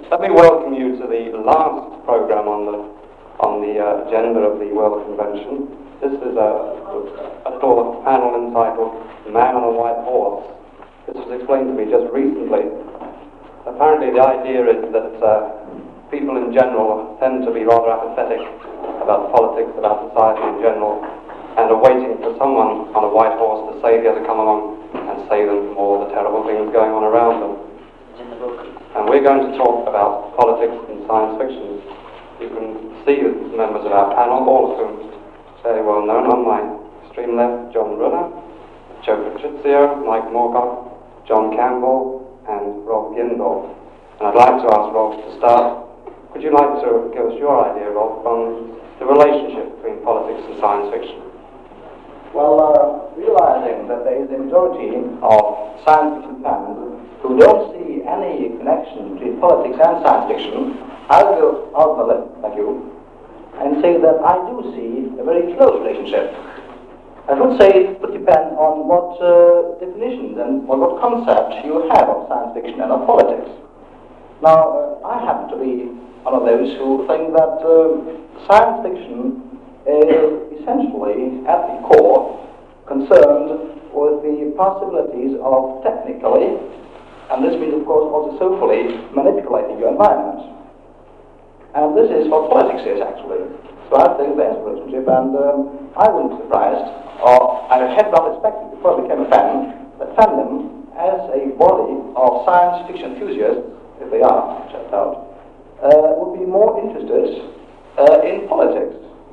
Let me welcome you to the last program on the agenda of the World Convention. This is a panel entitled "Man on a White Horse." This was explained to me just recently. Apparently, the idea is that people in general tend to be rather apathetic about politics, about society in general, and are waiting for someone on a white horse to savior to come along and save them from all the terrible things going on around them. And we're going to talk about politics and science fiction. You can see the members of our panel, all of whom are very well known. On my extreme left, John Brunner, Joe Patrizio, Mike Moorcock, John Campbell, and Rolf Gindorf. And I'd like to ask Rolf to start. Would you like to give us your idea, Rolf, on the relationship between politics and science fiction? Well, realizing that there is a majority of science fiction fans who don't see any connection between politics and science fiction, I'll go out on the left, like you, and say that I do see a very close relationship. I would say it would depend on what definitions and what concept you have of science fiction and of politics. Now, I happen to be one of those who think that science fiction is essentially, at the core, concerned with the possibilities of technically, and this means, of course, also socially, manipulating your environment. And this is what politics is, actually. So I think there's a relationship, and I wouldn't be surprised, or I had not expected before I became a fan, that fandom, as a body of science fiction enthusiasts, if they are, which I doubt, would be more interested in politics.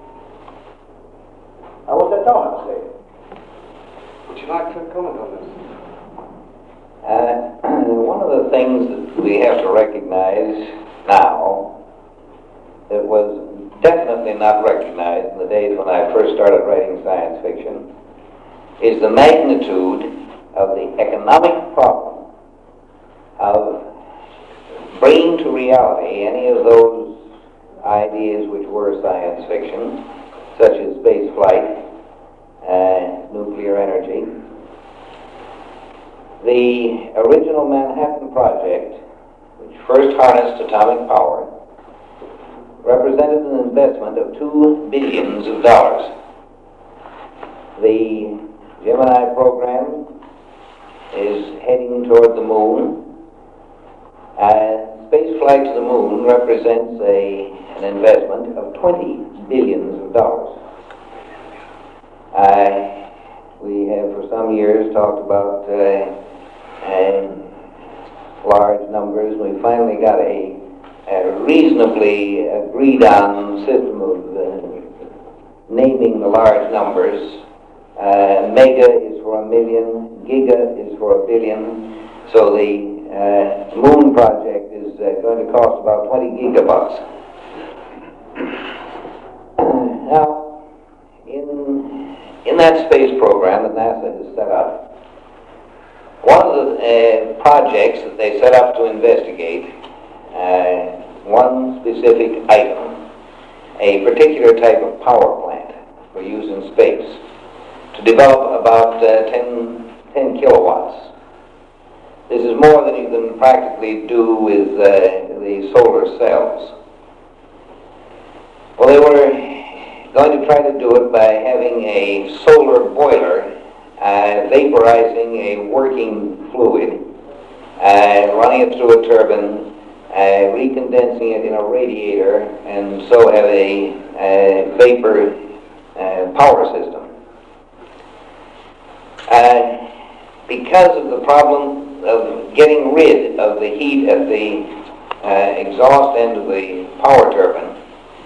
I was that down, I would say. Would you like to comment on this? One of the things that we have to recognize now that was definitely not recognized in the days when I first started writing science fiction is the magnitude of the economic problem of bringing to reality any of those ideas which were science fiction, such as space flight, nuclear energy. The original Manhattan Project, which first harnessed atomic power, represented an investment of $2 billion. The Gemini program is heading toward the moon. Space flight to the moon represents an investment of $20 billion. We have for some years talked about large numbers. We finally got a reasonably agreed on system of naming the large numbers. Mega is for 1 million, giga is for 1 billion. So the moon project is going to cost about 20 gigabucks. Now, in that space program that NASA has set up, one of the projects that they set up to investigate one specific item, a particular type of power plant for use in space, to develop about 10 kilowatts. This is more than you can practically do with the solar cells. Well, they were going to try to do it by having a solar boiler vaporizing a working fluid, running it through a turbine, recondensing it in a radiator, and so have a vapor power system. Because of the problem of getting rid of the heat at the exhaust end of the power turbine,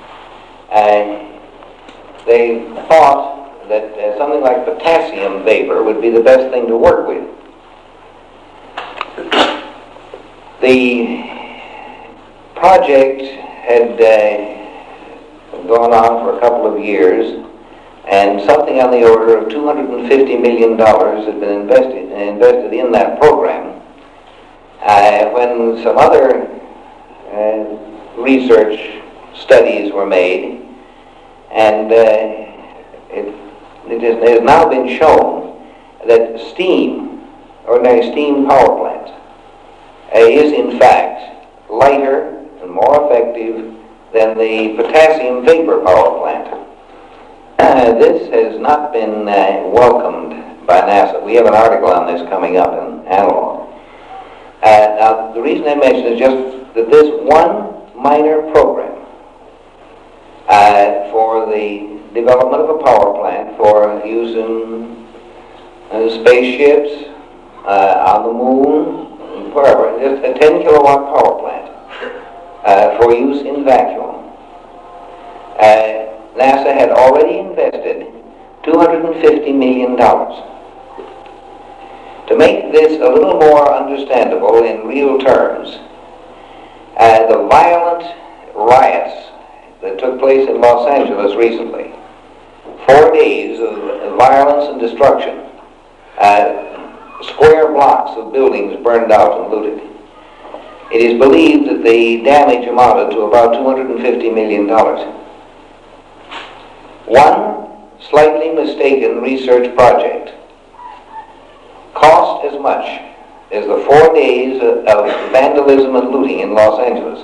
they thought that something like potassium vapor would be the best thing to work with. The project had gone on for a couple of years, and something on the order of $250 million had been invested in that program. When some other research studies were made, and it has now been shown that steam, ordinary steam power plant, is in fact lighter more effective than the potassium vapor power plant. This has not been welcomed by NASA. We have an article on this coming up in Analog. Now, the reason I mention it is just that this one minor program for the development of a power plant for use in spaceships, on the moon, wherever, just a 10 kilowatt power plant for use in vacuum. NASA had already invested $250 million. To make this a little more understandable in real terms, the violent riots that took place in Los Angeles recently, 4 days of violence and destruction, square blocks of buildings burned out and looted. It is believed that the damage amounted to about $250 million. One slightly mistaken research project cost as much as the 4 days of vandalism and looting in Los Angeles.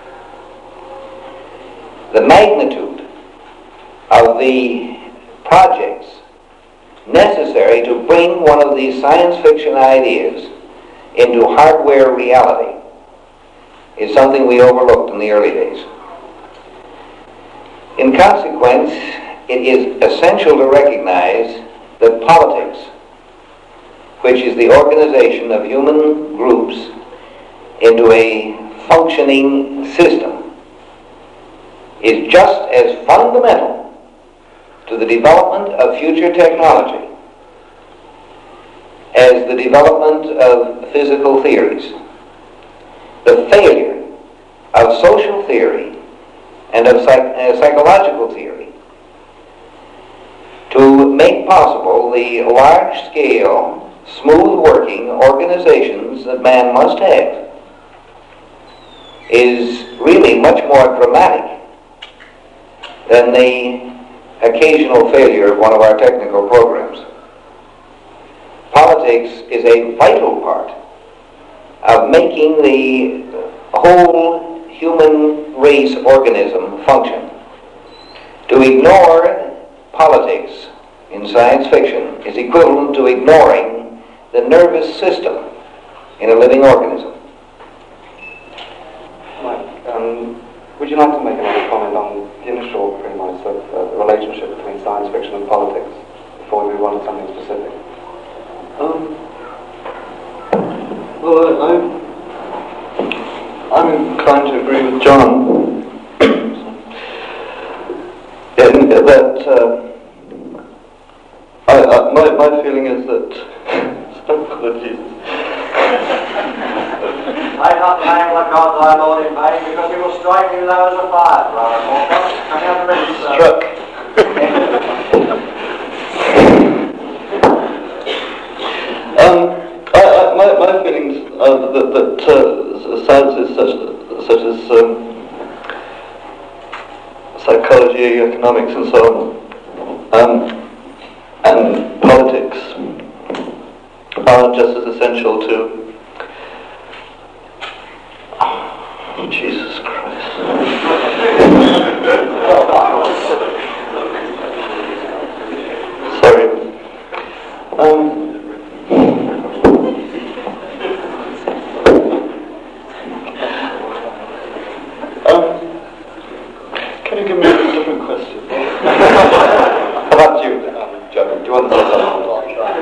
The magnitude of the projects necessary to bring one of these science fiction ideas into hardware reality is something we overlooked in the early days. In consequence, it is essential to recognize that politics, which is the organization of human groups into a functioning system, is just as fundamental to the development of future technology as the development of physical theories. The failure of social theory and of psychological theory to make possible the large-scale, smooth-working organizations that man must have is really much more dramatic than the occasional failure of one of our technical programs. Politics is a vital part of making the whole human race organism function. To ignore politics in science fiction is equivalent to ignoring the nervous system in a living organism. Mike, would you like to make another comment on the initial premise of the relationship between science fiction and politics before we move on to something specific? Well, I'm inclined to agree with John in that my feeling is that I'm not playing the cards I Lord in vain, because he will strike me low as a fire, Brother Walker. Can you have the ready, sir? Struck. My feelings are that sciences such as psychology, economics, and so on, and politics are just as essential to Jesus Christ. Sorry. Can you give me a different question? How about you, John? Do you want to say something?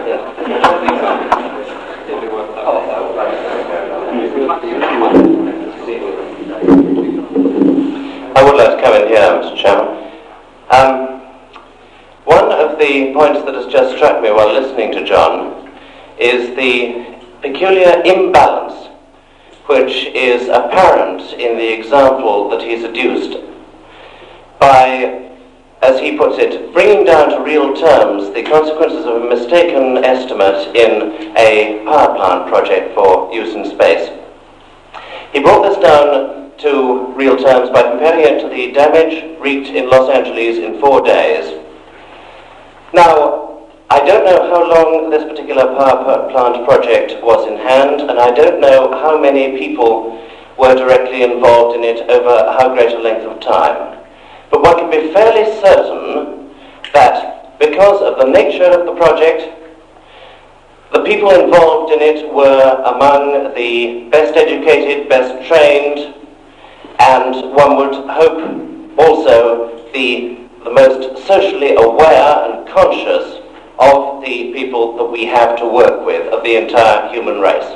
I would like to come in here, Mr. Chairman. One of the points that has just struck me while listening to John is the peculiar imbalance which is apparent in the example that he's adduced by, as he puts it, bringing down to real terms the consequences of a mistaken estimate in a power plant project for use in space. He brought this down to real terms by comparing it to the damage wreaked in Los Angeles in 4 days. Now, I don't know how long this particular power plant project was in hand, and I don't know how many people were directly involved in it over how great a length of time. But one can be fairly certain that because of the nature of the project, the people involved in it were among the best educated, best trained, and one would hope also the most socially aware and conscious of the people that we have to work with, of the entire human race.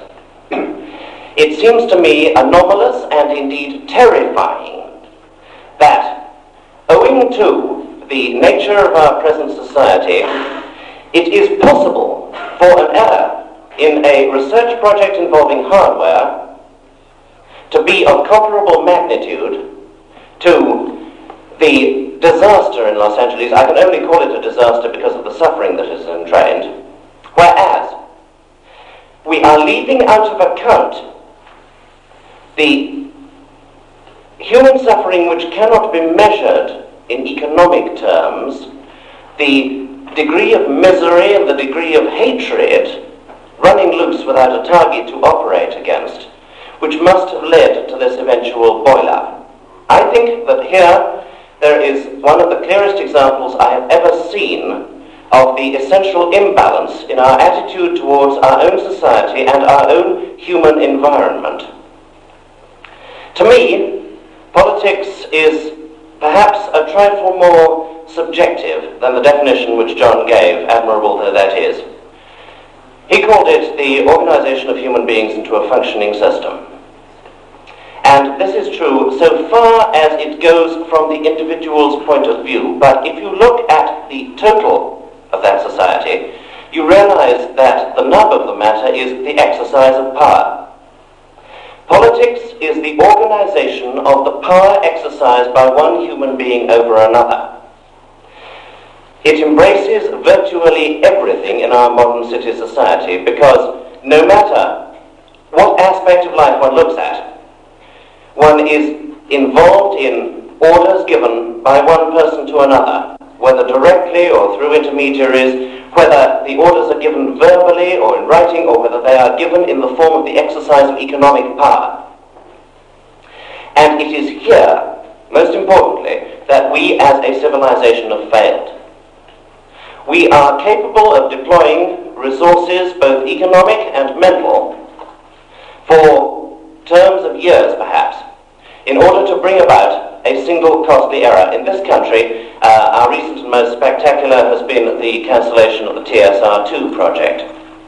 It seems to me anomalous and indeed terrifying that, owing to the nature of our present society, it is possible for an error in a research project involving hardware to be of comparable magnitude to the disaster in Los Angeles. I can only call it a disaster because of the suffering that is entrained. Whereas we are leaving out of account the human suffering which cannot be measured in economic terms, the degree of misery and the degree of hatred running loose without a target to operate against, which must have led to this eventual boil-up. I think that here there is one of the clearest examples I have ever seen of the essential imbalance in our attitude towards our own society and our own human environment. To me, politics is perhaps a trifle more subjective than the definition which John gave, admirable though that is. He called it the organization of human beings into a functioning system. And this is true so far as it goes from the individual's point of view. But if you look at the total of that society, you realize that the nub of the matter is the exercise of power. Politics is the organization of the power exercised by one human being over another. It embraces virtually everything in our modern city society because no matter what aspect of life one looks at, one is involved in orders given by one person to another, whether directly or through intermediaries, whether the orders are given verbally or in writing, or whether they are given in the form of the exercise of economic power. And it is here, most importantly, that we as a civilization have failed. We are capable of deploying resources, both economic and mental, for terms of years perhaps, in order to bring about a single costly error. In this country, our recent and most spectacular has been the cancellation of the TSR-2 project.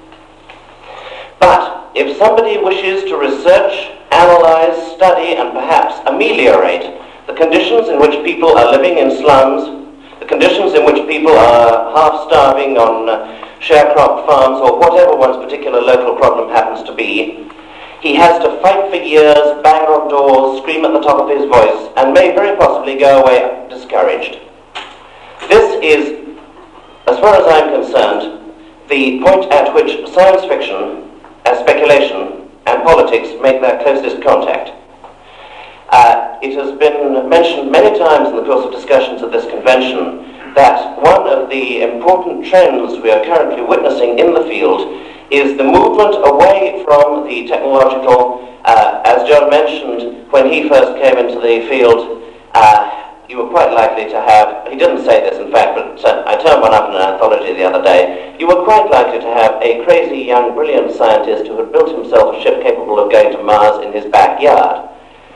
But if somebody wishes to research, analyze, study, and perhaps ameliorate the conditions in which people are living in slums, the conditions in which people are half-starving on sharecrop farms, or whatever one's particular local problem happens to be, he has to fight for years, bang on doors, scream at the top of his voice, and may very possibly go away discouraged. This is, as far as I'm concerned, the point at which science fiction, speculation, and politics make their closest contact. It has been mentioned many times in the course of discussions at this convention that one of the important trends we are currently witnessing in the field is the movement away from the technological. As John mentioned, when he first came into the field, you were quite likely to have, he didn't say this in fact, but I turned one up in an anthology the other day, you were quite likely to have a crazy young brilliant scientist who had built himself a ship capable of going to Mars in his backyard.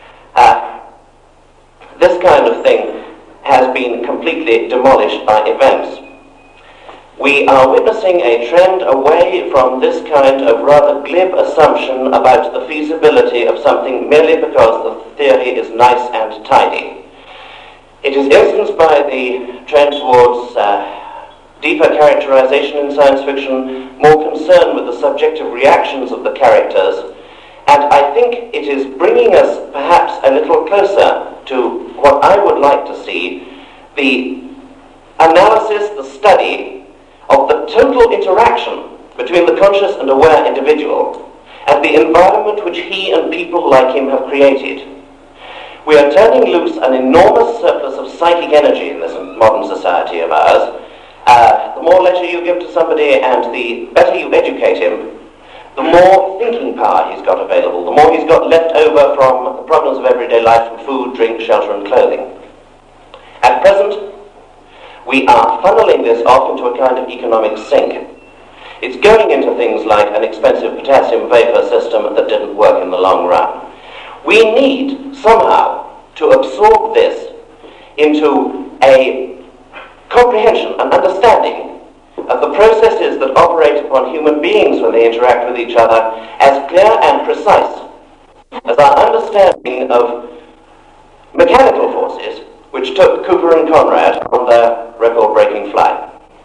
This kind of thing has been completely demolished by events. We are witnessing a trend away from this kind of rather glib assumption about the feasibility of something merely because the theory is nice and tidy. It is instanced by the trend towards deeper characterization in science fiction, more concern with the subjective reactions of the characters, and I think it is bringing us perhaps a little closer to what I would like to see, the analysis, the study of the total interaction between the conscious and aware individual and the environment which he and people like him have created. We are turning loose an enormous surplus of psychic energy in this modern society of ours. The more leisure you give to somebody and the better you educate him, the more thinking power he's got available, the more he's got left over from the problems of everyday life, from food, drink, shelter, and clothing. At present, we are funneling this off into a kind of economic sink. It's going into things like an expensive potassium vapor system that didn't work in the long run. We need somehow to absorb this into a comprehension, an understanding of the processes that operate upon human beings when they interact with each other as clear and precise as our understanding of mechanical forces which took Cooper and Conrad on their record-breaking flight.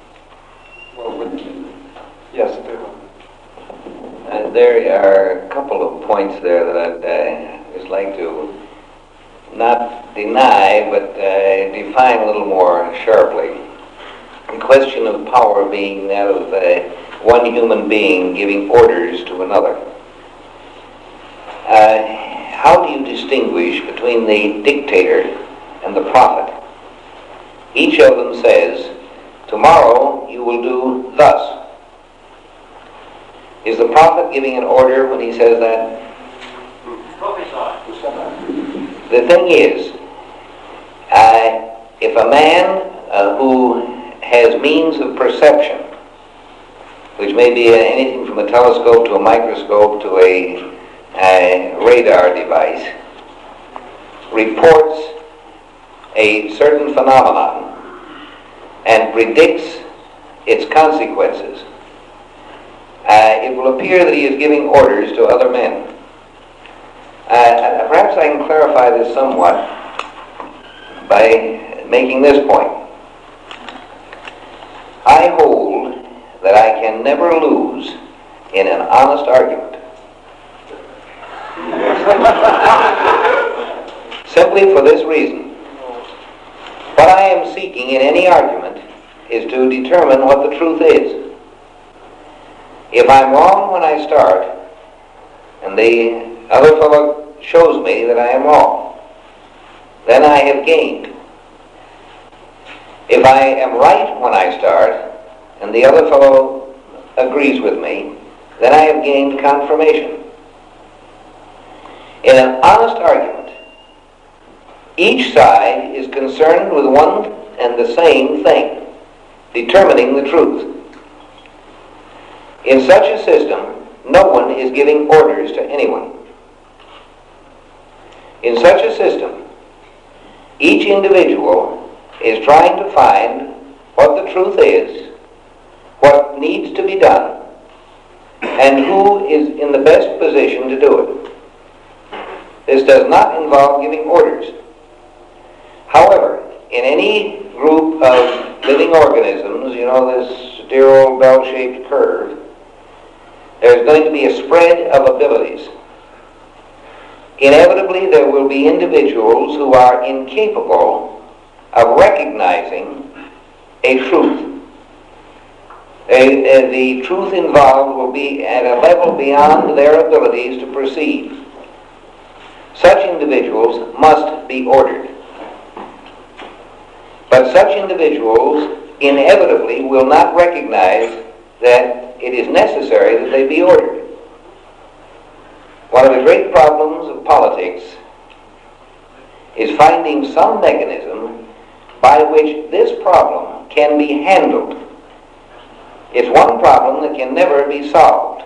Yes, there are a couple of points there that I'd just like to not deny, but define a little more sharply. The question of power being that of one human being giving orders to another. How do you distinguish between the dictator and the prophet? Each of them says, tomorrow you will do thus. Is the prophet giving an order when he says that? The thing is, if a man who has means of perception, which may be anything from a telescope to a microscope to a radar device, reports a certain phenomenon and predicts its consequences, it will appear that he is giving orders to other men. Perhaps I can clarify this somewhat by making this point. I hold that I can never lose in an honest argument. Simply for this reason. What I am seeking in any argument is to determine what the truth is. If I'm wrong when I start, and the other fellow shows me that I am wrong, then I have gained. If I am right when I start, and the other fellow agrees with me, then I have gained confirmation. In an honest argument, each side is concerned with one and the same thing, determining the truth. In such a system, no one is giving orders to anyone. In such a system, each individual is trying to find what the truth is, what needs to be done, and who is in the best position to do it. This does not involve giving orders. However, in any group of living organisms, this dear old bell-shaped curve, there's going to be a spread of abilities. Inevitably, there will be individuals who are incapable of recognizing a truth. The truth involved will be at a level beyond their abilities to perceive. Such individuals must be ordered. But such individuals inevitably will not recognize that it is necessary that they be ordered. One of the great problems of politics is finding some mechanism by which this problem can be handled. It's one problem that can never be solved.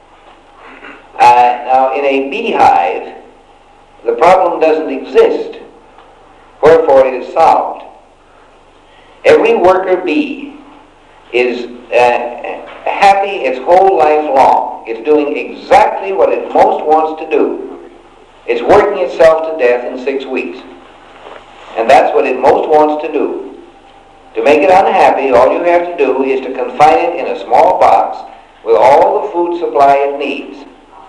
Now, in a beehive, the problem doesn't exist, wherefore it is solved. Every worker bee is happy its whole life long. It's doing exactly what it most wants to do. It's working itself to death in 6 weeks. And that's what it most wants to do. To make it unhappy, all you have to do is to confine it in a small box with all the food supply it needs.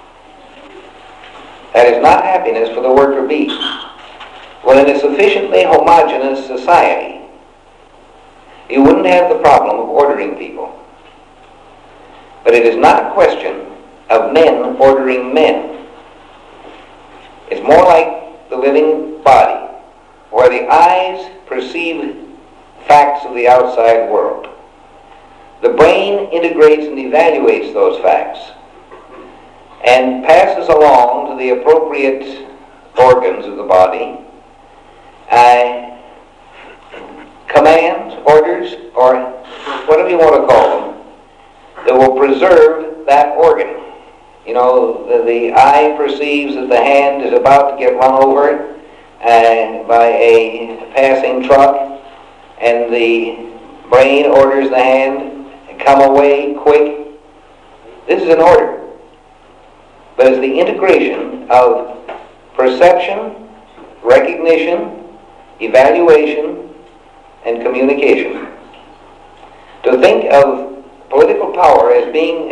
That is not happiness for the worker bee. When in a sufficiently homogeneous society, you wouldn't have the problem of ordering people. But it is not a question of men ordering men. It's more like the living body, where the eyes perceive facts of the outside world. The brain integrates and evaluates those facts. and passes along to the appropriate organs of the body commands, orders, or whatever you want to call them, that will preserve that organ. You know, the eye perceives that the hand is about to get run over by a passing truck, and the brain orders the hand to come away quick. This is an order. But it's the integration of perception, recognition, evaluation, and communication. To think of political power as being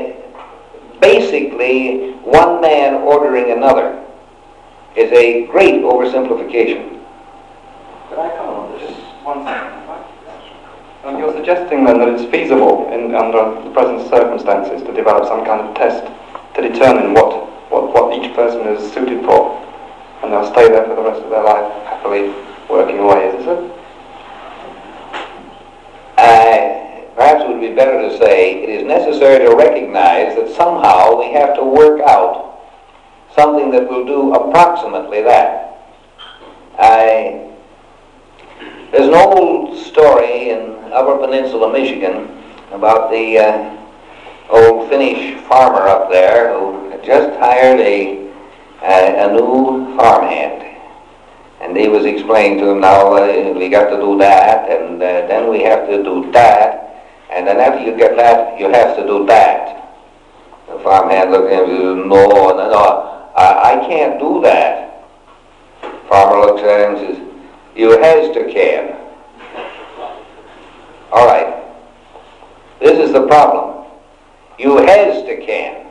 basically one man ordering another is a great oversimplification. Could I come on this? One second. You're suggesting then that it's feasible under the present circumstances to develop some kind of test to determine what each person is suited for, and they'll stay there for the rest of their life happily working away, is it? Perhaps it would be better to say it is necessary to recognize that somehow we have to work out something that will do approximately that. There's an old story in Upper Peninsula, Michigan, about the old Finnish farmer up there who had just hired a new farmhand. And he was explaining to him, now we got to do that, and then we have to do that, and then after you get that, you have to do that. The farmhand looked at him and said, no, I can't do that. Farmer looks at him and says, you has to can. All right. This is the problem. You has to can.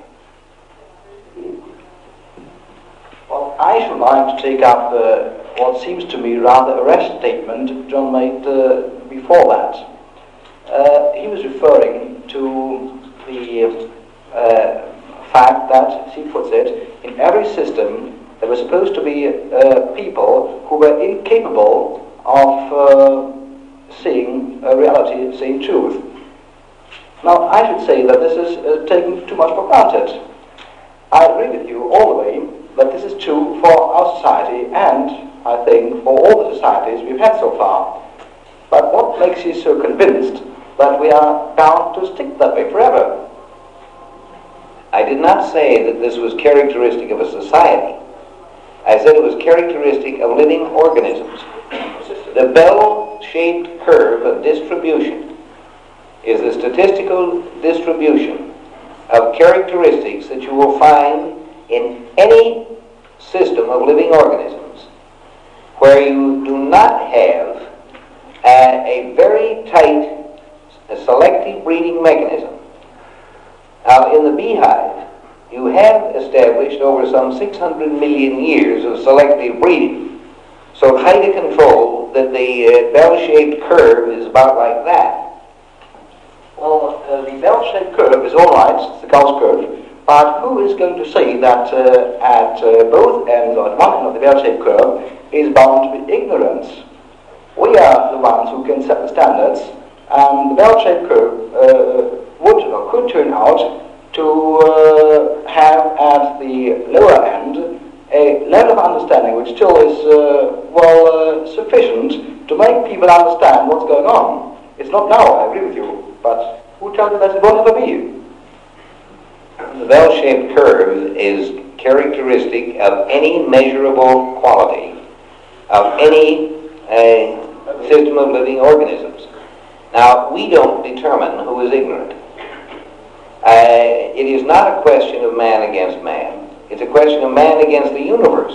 Well, I should like to take up what seems to me rather a rash statement John made before that. He was referring to the fact that, as he puts it, in every system there were supposed to be people who were incapable of seeing reality, seeing truth. Now, I should say that this is taken too much for granted. I agree with you all the way that this is true for our society and, I think, for all the societies we've had so far. But what makes you so convinced that we are bound to stick that way forever? I did not say that this was characteristic of a society. I said it was characteristic of living organisms. The bell-shaped curve of distribution is the statistical distribution of characteristics that you will find in any system of living organisms where you do not have a very tight selective breeding mechanism. Now, in the beehive, you have established over some 600 million years of selective breeding, so tight a control that the bell-shaped curve is about like that. Well, the bell-shaped curve is all right, it's the Gauss curve, but who is going to say that at both ends, or at one end of the bell-shaped curve, is bound to be ignorance? We are the ones who can set the standards, and the bell-shaped curve would or could turn out to have at the lower end a level of understanding which still is, sufficient to make people understand what's going on. It's not now, I agree with you, but who tells you that it won't ever be? The bell-shaped curve is characteristic of any measurable quality of any system of living organisms. Now, we don't determine who is ignorant. It is not a question of man against man. It's a question of man against the universe.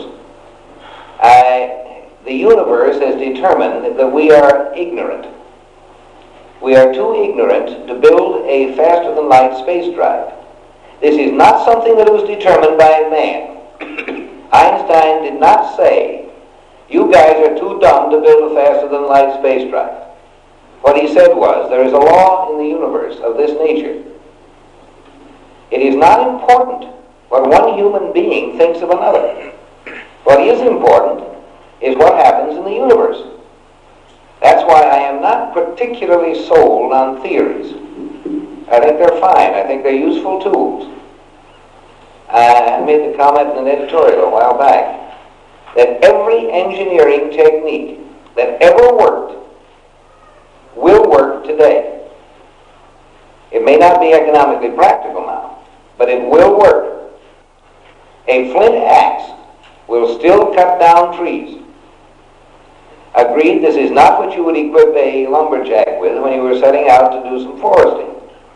The universe has determined that we are ignorant. We are too ignorant to build a faster-than-light space drive. This is not something that was determined by a man. Einstein did not say, you guys are too dumb to build a faster-than-light space drive. What he said was, there is a law in the universe of this nature. It is not important what one human being thinks of another. What is important is what happens in the universe. That's why I am not particularly sold on theories. I think they're fine. I think they're useful tools. I made the comment in an editorial a while back that every engineering technique that ever worked will work today. It may not be economically practical now, but it will work. A flint axe will still cut down trees. Agreed, this is not what you would equip a lumberjack with when you were setting out to do some foresting.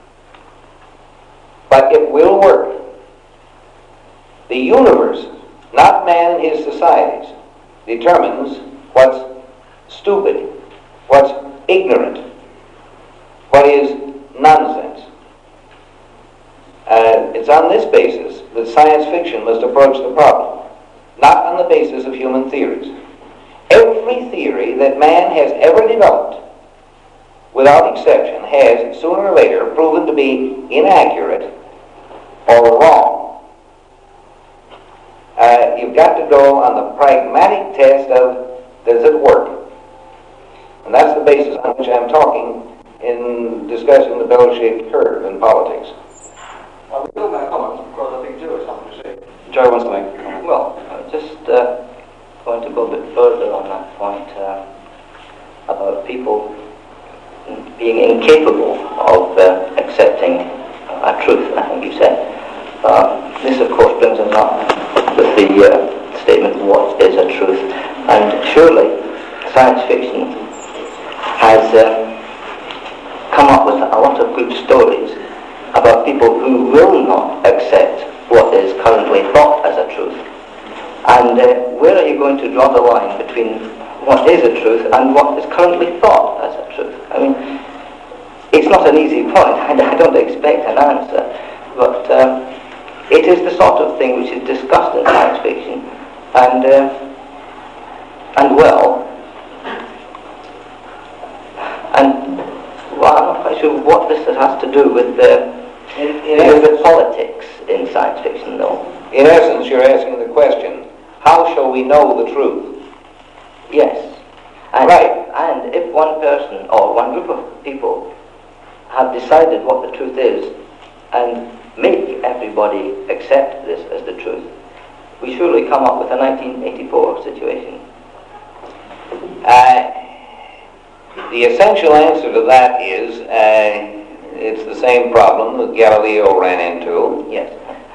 But it will work. The universe, not man and his societies, determines what's stupid, what's ignorant, what is nonsense. It's on this basis that science fiction must approach the problem, not on the basis of human theories. Every theory that man has ever developed, without exception, has sooner or later proven to be inaccurate or wrong. You've got to go on the pragmatic test of, does it work? And that's the basis on which I'm talking in discussing the bell-shaped curve in politics. I'll build my comments because I think Joe has something to say. Joe wants to make a comment. Well, just going to go a bit further on that point about people being incapable of accepting a truth, I think you said. This, of course, brings us up with the statement, what is a truth? And surely science fiction has come up with a lot of good stories about people who will not accept what is currently thought as a truth. And where are you going to draw the line between what is a truth and what is currently thought as a truth? I mean, it's not an easy point. I don't expect an answer, but it is the sort of thing which is discussed in science fiction, and I'm not quite sure what this has to do with the politics in science fiction, though. In essence, you're asking the question, how shall we know the truth? Yes. And, right. And if one person or one group of people have decided what the truth is and make everybody accept this as the truth, we surely come up with a 1984 situation. The essential answer to that is it's the same problem that Galileo ran into. Yes.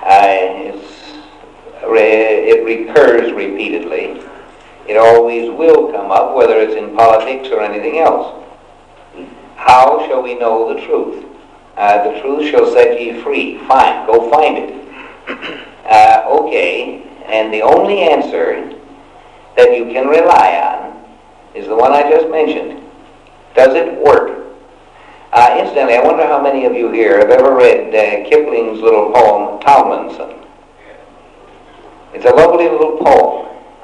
It recurs repeatedly. It always will come up, whether it's in politics or anything else. How shall we know the truth? The truth shall set ye free. Fine, go find it. Okay, and the only answer that you can rely on is the one I just mentioned. Does it work? Incidentally, I wonder how many of you here have ever read Kipling's little poem, Tomlinson. It's a lovely little poem.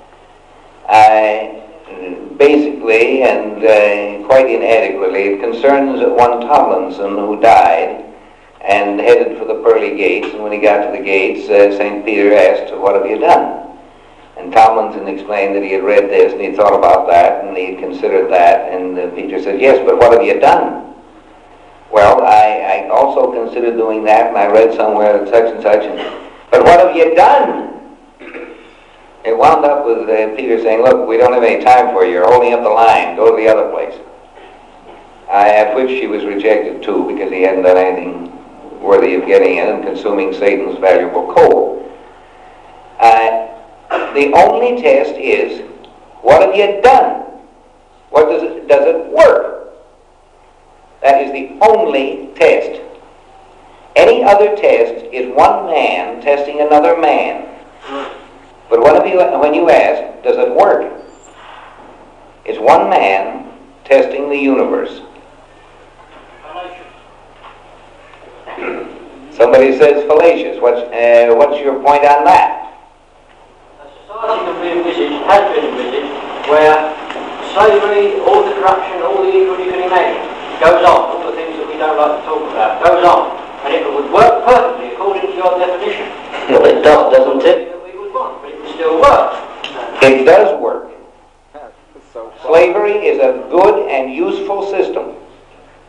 Basically, and quite inadequately, it concerns one Tomlinson who died and headed for the pearly gates, and when he got to the gates, St. Peter asked, "What have you done?" And Tomlinson explained that he had read this, and he thought about that, and he had considered that, and Peter said, "Yes, but what have you done?" "Well, I also considered doing that, and I read somewhere that such and such, but what have you done?" It wound up with Peter saying, "Look, we don't have any time for you. You're holding up the line. Go to the other place." At which she was rejected too, because he hadn't done anything worthy of getting in and consuming Satan's valuable coal. The only test is, what have you done? What does it work? That is the only test. Any other test is one man testing another man. But when you ask, does it work? It's one man testing the universe. Somebody says fallacious. What's your point on that? A society can be envisaged, has been envisaged, where slavery, all the corruption, all the evil you can imagine, goes on, all the things that we don't like to talk about, goes on, and it would work perfectly according to your definition. Well, it does, doesn't it? That we would want, but it would still work. It does work. Slavery is a good and useful system.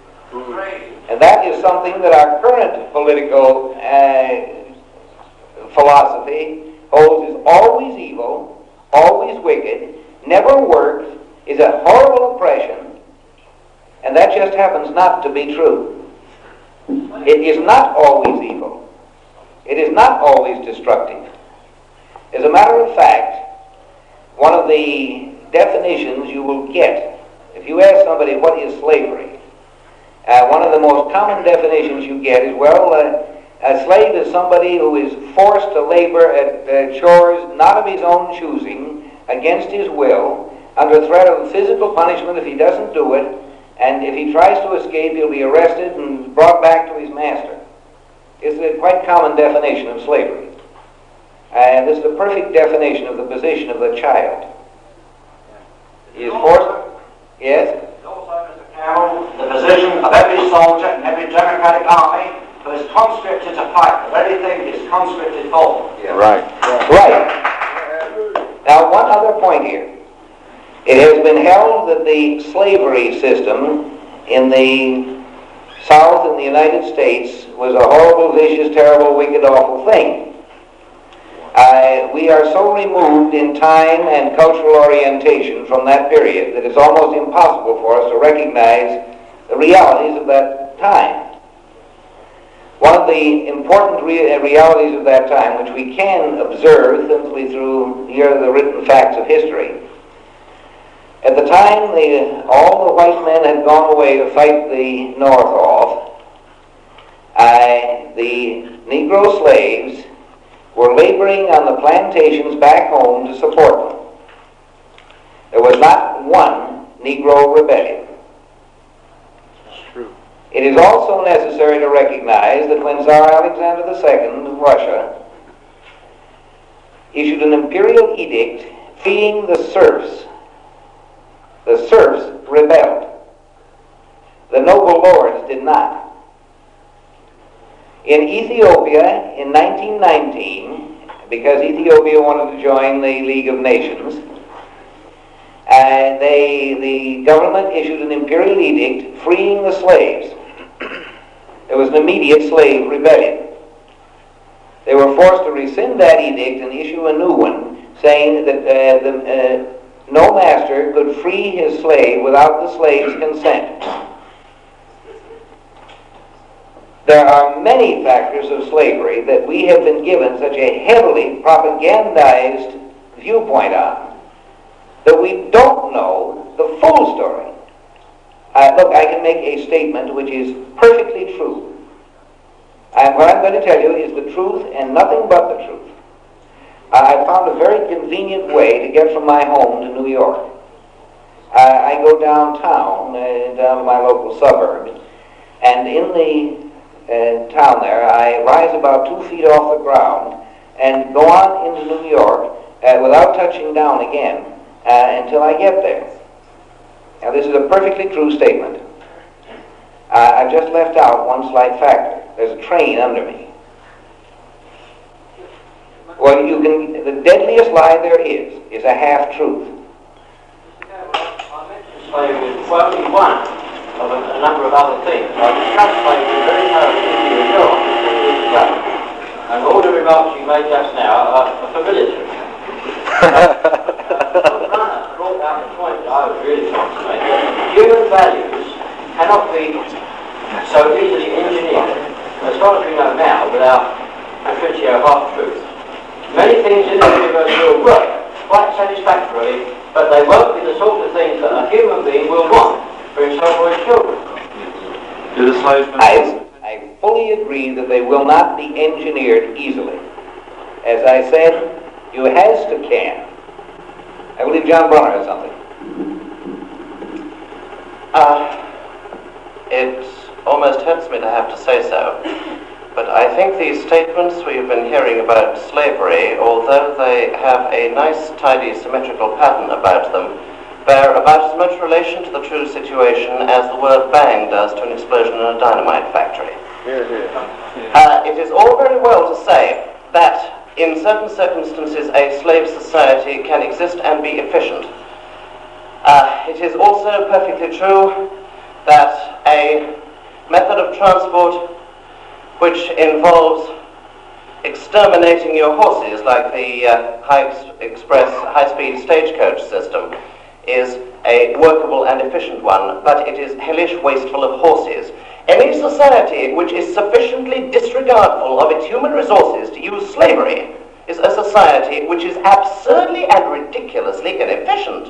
And that is something that our current political philosophy holds is always evil, always wicked, never works, is a horrible oppression, and that just happens not to be true. It is not always evil. It is not always destructive. As a matter of fact, one of the definitions you will get, if you ask somebody what is slavery, one of the most common definitions you get is, well, a slave is somebody who is forced to labor at chores not of his own choosing, against his will, under threat of physical punishment if he doesn't do it, and if he tries to escape, he'll be arrested and brought back to his master. It's a quite common definition of slavery. And this is the perfect definition of the position of the child. He is forced... Yes? Also, Mr. Campbell, the position of every soldier in every democratic army who is conscripted to fight. The very thing is conscripted for. Yeah. Right. Now, one other point here. It has been held that the slavery system in the South in the United States was a horrible, vicious, terrible, wicked, awful thing. We are so removed in time and cultural orientation from that period that it's almost impossible for us to recognize the realities of that time. One of the important realities of that time, which we can observe simply through here the written facts of history, at the time all the white men had gone away to fight the North off, the Negro slaves were laboring on the plantations back home to support them. There was not one Negro rebellion. That's true. It is also necessary to recognize that when Tsar Alexander II of Russia issued an imperial edict freeing the serfs rebelled. The noble lords did not. In Ethiopia in 1919, because Ethiopia wanted to join the League of Nations, the government issued an imperial edict freeing the slaves. There was an immediate slave rebellion. They were forced to rescind that edict and issue a new one, saying that no master could free his slave without the slave's consent. There are many factors of slavery that we have been given such a heavily propagandized viewpoint on that we don't know the full story. Look, I can make a statement which is perfectly true. And what I'm going to tell you is the truth and nothing but the truth. I found a very convenient way to get from my home to New York. I go downtown, down to my local suburb, and in the town there, I rise about 2 feet off the ground and go on into New York without touching down again until I get there. Now, this is a perfectly true statement. I've just left out one slight factor. There's a train under me. Well, the deadliest lie there is a half-truth. I mentioned slavery as only one of a number of other things. I discussed slavery very thoroughly with you years ago, and all the remarks you made just now are familiar to me. Runner brought out the point that I was really trying to make, that human values cannot be so easily engineered, as far as we know now, without Patricio half-truth. Many things in the universe will work quite satisfactorily, but they won't be the sort of things that a human being will want for himself or his children. I fully agree that they will not be engineered easily. As I said, you has to can. I believe John Brunner has something. It almost hurts me to have to say so, but I think these statements we've been hearing about slavery, although they have a nice, tidy, symmetrical pattern about them, bear about as much relation to the true situation as the word bang does to an explosion in a dynamite factory. It is all very well to say that in certain circumstances a slave society can exist and be efficient. It is also perfectly true that a method of transport which involves exterminating your horses like the high-speed stagecoach system is a workable and efficient one, but it is hellish wasteful of horses. Any society which is sufficiently disregardful of its human resources to use slavery is a society which is absurdly and ridiculously inefficient.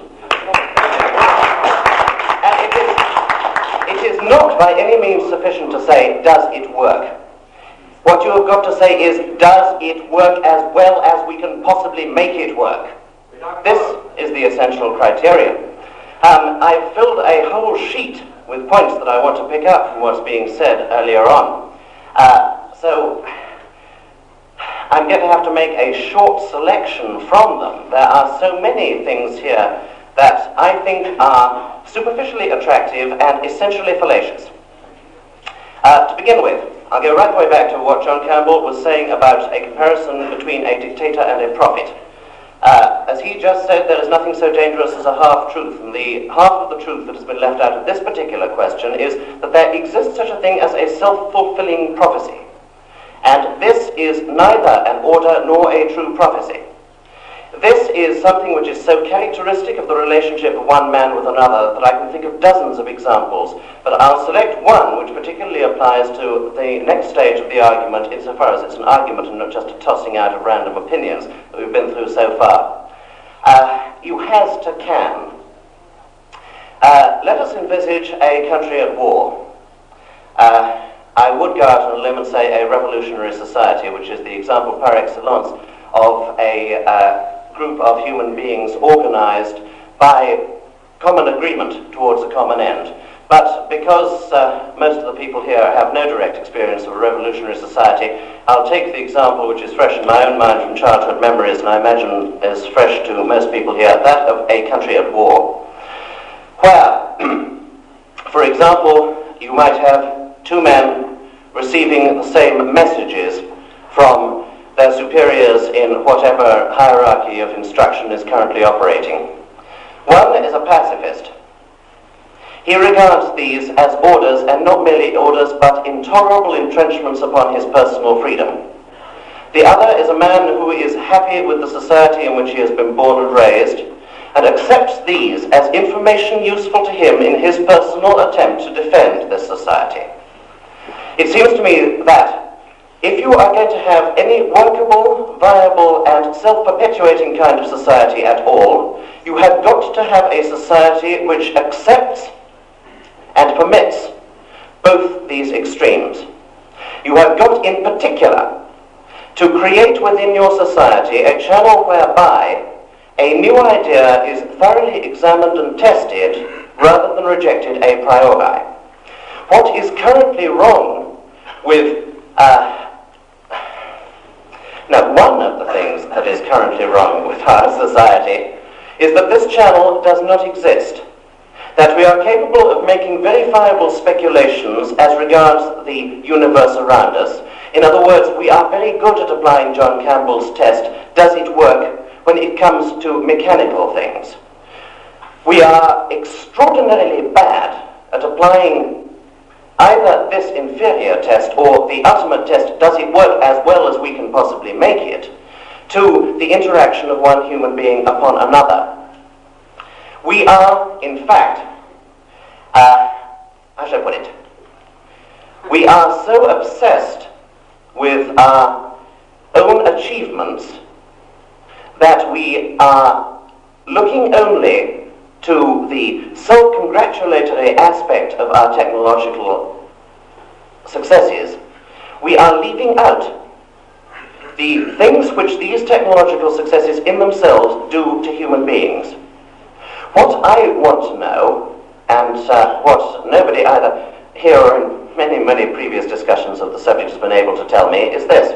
And it is not by any means sufficient to say, does it work? What you have got to say is, does it work as well as we can possibly make it work? This is the essential criterion. I've filled a whole sheet with points that I want to pick up from what's being said earlier on. So I'm going to have to make a short selection from them. There are so many things here that I think are superficially attractive and essentially fallacious. To begin with, I'll go right the way back to what John Campbell was saying about a comparison between a dictator and a prophet. As he just said, there is nothing so dangerous as a half-truth, and the half of the truth that has been left out of this particular question is that there exists such a thing as a self-fulfilling prophecy. And this is neither an order nor a true prophecy. This is something which is so characteristic of the relationship of one man with another that I can think of dozens of examples, but I'll select one which particularly applies to the next stage of the argument insofar as it's an argument and not just a tossing out of random opinions that we've been through so far. You has to can. Let us envisage a country at war. I would go out on a limb and say a revolutionary society, which is the example par excellence of a group of human beings organized by common agreement towards a common end. But because most of the people here have no direct experience of a revolutionary society, I'll take the example which is fresh in my own mind from childhood memories, and I imagine is fresh to most people here, that of a country at war, where, for example, you might have two men receiving the same messages from their superiors in whatever hierarchy of instruction is currently operating. One is a pacifist. He regards these as orders, and not merely orders, but intolerable entrenchments upon his personal freedom. The other is a man who is happy with the society in which he has been born and raised, and accepts these as information useful to him in his personal attempt to defend this society. It seems to me that if you are going to have any workable, viable, and self-perpetuating kind of society at all, you have got to have a society which accepts and permits both these extremes. You have got, in particular, to create within your society a channel whereby a new idea is thoroughly examined and tested rather than rejected a priori. What is currently wrong with one of the things that is currently wrong with our society is that this channel does not exist, that we are capable of making verifiable speculations as regards the universe around us. In other words, we are very good at applying John Campbell's test, does it work, when it comes to mechanical things. We are extraordinarily bad at applying either this inferior test or the ultimate test, does it work as well as we can possibly make it, to the interaction of one human being upon another. We are, in fact, how should I put it? We are so obsessed with our own achievements that we are looking only to the self-congratulatory aspect of our technological successes. We are leaving out the things which these technological successes in themselves do to human beings. What I want to know, and what nobody either here or in many, many previous discussions of the subject has been able to tell me, is this.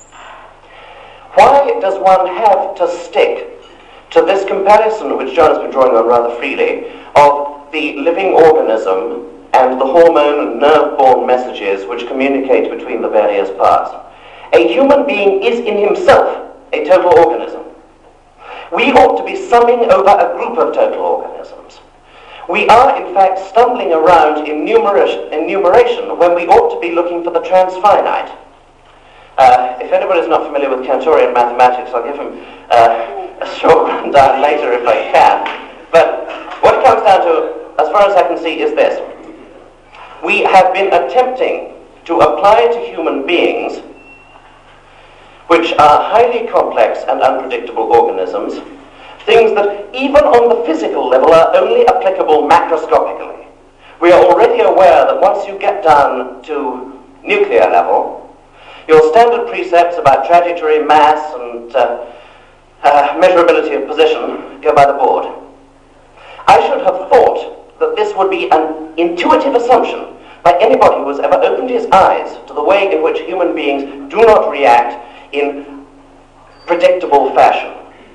Why does one have to stick to this comparison, which John has been drawing on rather freely, of the living organism and the hormone and nerve-borne messages which communicate between the various parts? A human being is in himself a total organism. We ought to be summing over a group of total organisms. We are, in fact, stumbling around in enumeration when we ought to be looking for the transfinite. If anybody's not familiar with Cantorian mathematics, I'll give him a short rundown later if I can. But what it comes down to, as far as I can see, is this. We have been attempting to apply to human beings, which are highly complex and unpredictable organisms, things that even on the physical level are only applicable macroscopically. We are already aware that once you get down to nuclear level, your standard precepts about trajectory, mass, and measurability of position go by the board. I should have thought that this would be an intuitive assumption by anybody who has ever opened his eyes to the way in which human beings do not react in predictable fashion.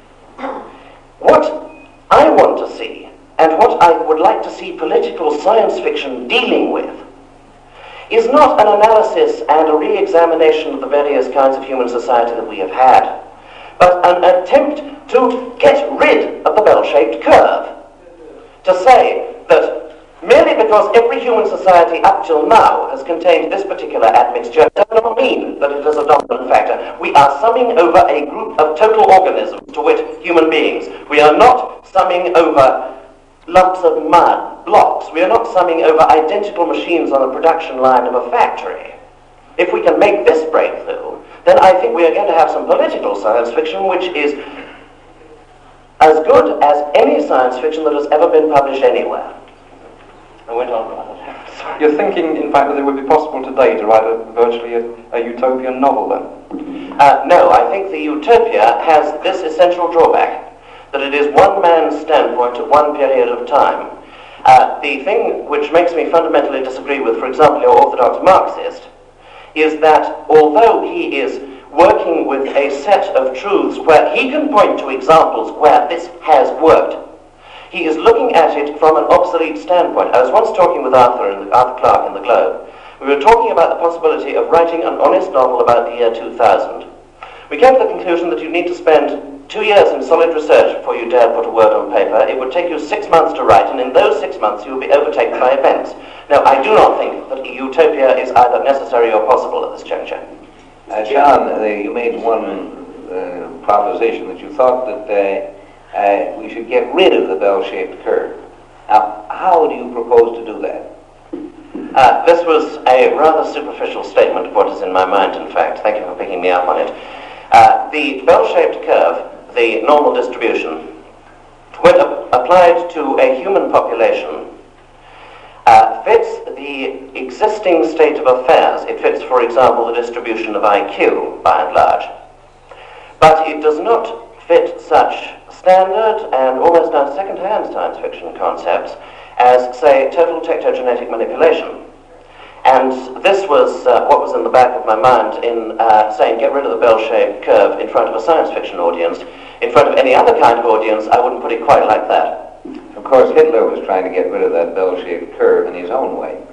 What I want to see, and what I would like to see political science fiction dealing with, is not an analysis and a re-examination of the various kinds of human society that we have had, but an attempt to get rid of the bell-shaped curve. To say that merely because every human society up till now has contained this particular admixture does not mean that it is a dominant factor. We are summing over a group of total organisms, to wit, human beings. We are not summing over lumps of mud, blocks. We are not summing over identical machines on the production line of a factory. If we can make this breakthrough, then I think we are going to have some political science fiction which is as good as any science fiction that has ever been published anywhere. I went on rather. Sorry. You're thinking, in fact, that it would be possible today to write virtually a utopian novel, then? No, I think the utopia has this essential drawback, that it is one man's standpoint at one period of time. The thing which makes me fundamentally disagree with, for example, your orthodox Marxist, is that although he is working with a set of truths where he can point to examples where this has worked, he is looking at it from an obsolete standpoint. I was once talking with Arthur Clarke in the Globe. We were talking about the possibility of writing an honest novel about the year 2000. We came to the conclusion that you need to spend 2 years in solid research before you dare put a word on paper. It would take you 6 months to write, and in those 6 months you will be overtaken by events. Now, I do not think that a utopia is either necessary or possible at this juncture. John, you made one proposition that you thought that we should get rid of the bell-shaped curve. Now, how do you propose to do that? This was a rather superficial statement of what is in my mind, in fact. Thank you for picking me up on it. The bell-shaped curve, the normal distribution, when applied to a human population, fits the existing state of affairs. It fits, for example, the distribution of IQ, by and large. But it does not fit such standard and almost now second-hand science fiction concepts as, say, total tectogenetic manipulation. And this was what was in the back of my mind in saying get rid of the bell-shaped curve in front of a science fiction audience. In front of any other kind of audience, I wouldn't put it quite like that. Of course, Hitler was trying to get rid of that bell-shaped curve in his own way.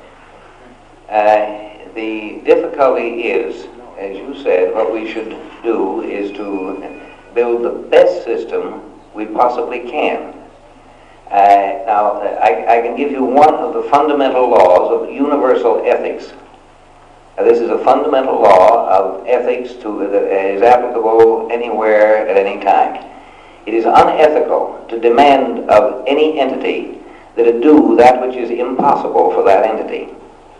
The difficulty is, as you said, what we should do is to build the best system we possibly can. Now, I can give you one of the fundamental laws of universal ethics. This is a fundamental law of ethics that is applicable anywhere at any time. It is unethical to demand of any entity that it do that which is impossible for that entity.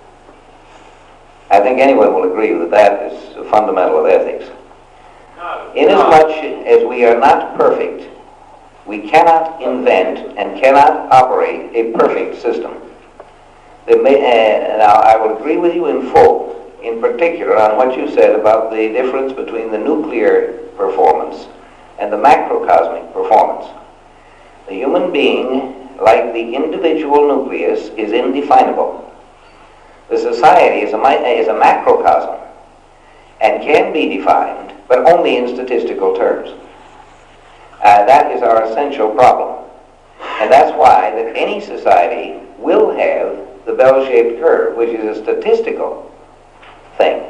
I think anyone will agree that that is a fundamental of ethics. Inasmuch as we are not perfect, we cannot invent and cannot operate a perfect system. Now, I will agree with you in full, in particular, on what you said about the difference between the nuclear performance and the macrocosmic performance. The human being, like the individual nucleus, is indefinable. The society is a macrocosm and can be defined, but only in statistical terms. That is our essential problem. And that's why that any society will have the bell-shaped curve, which is a statistical thing.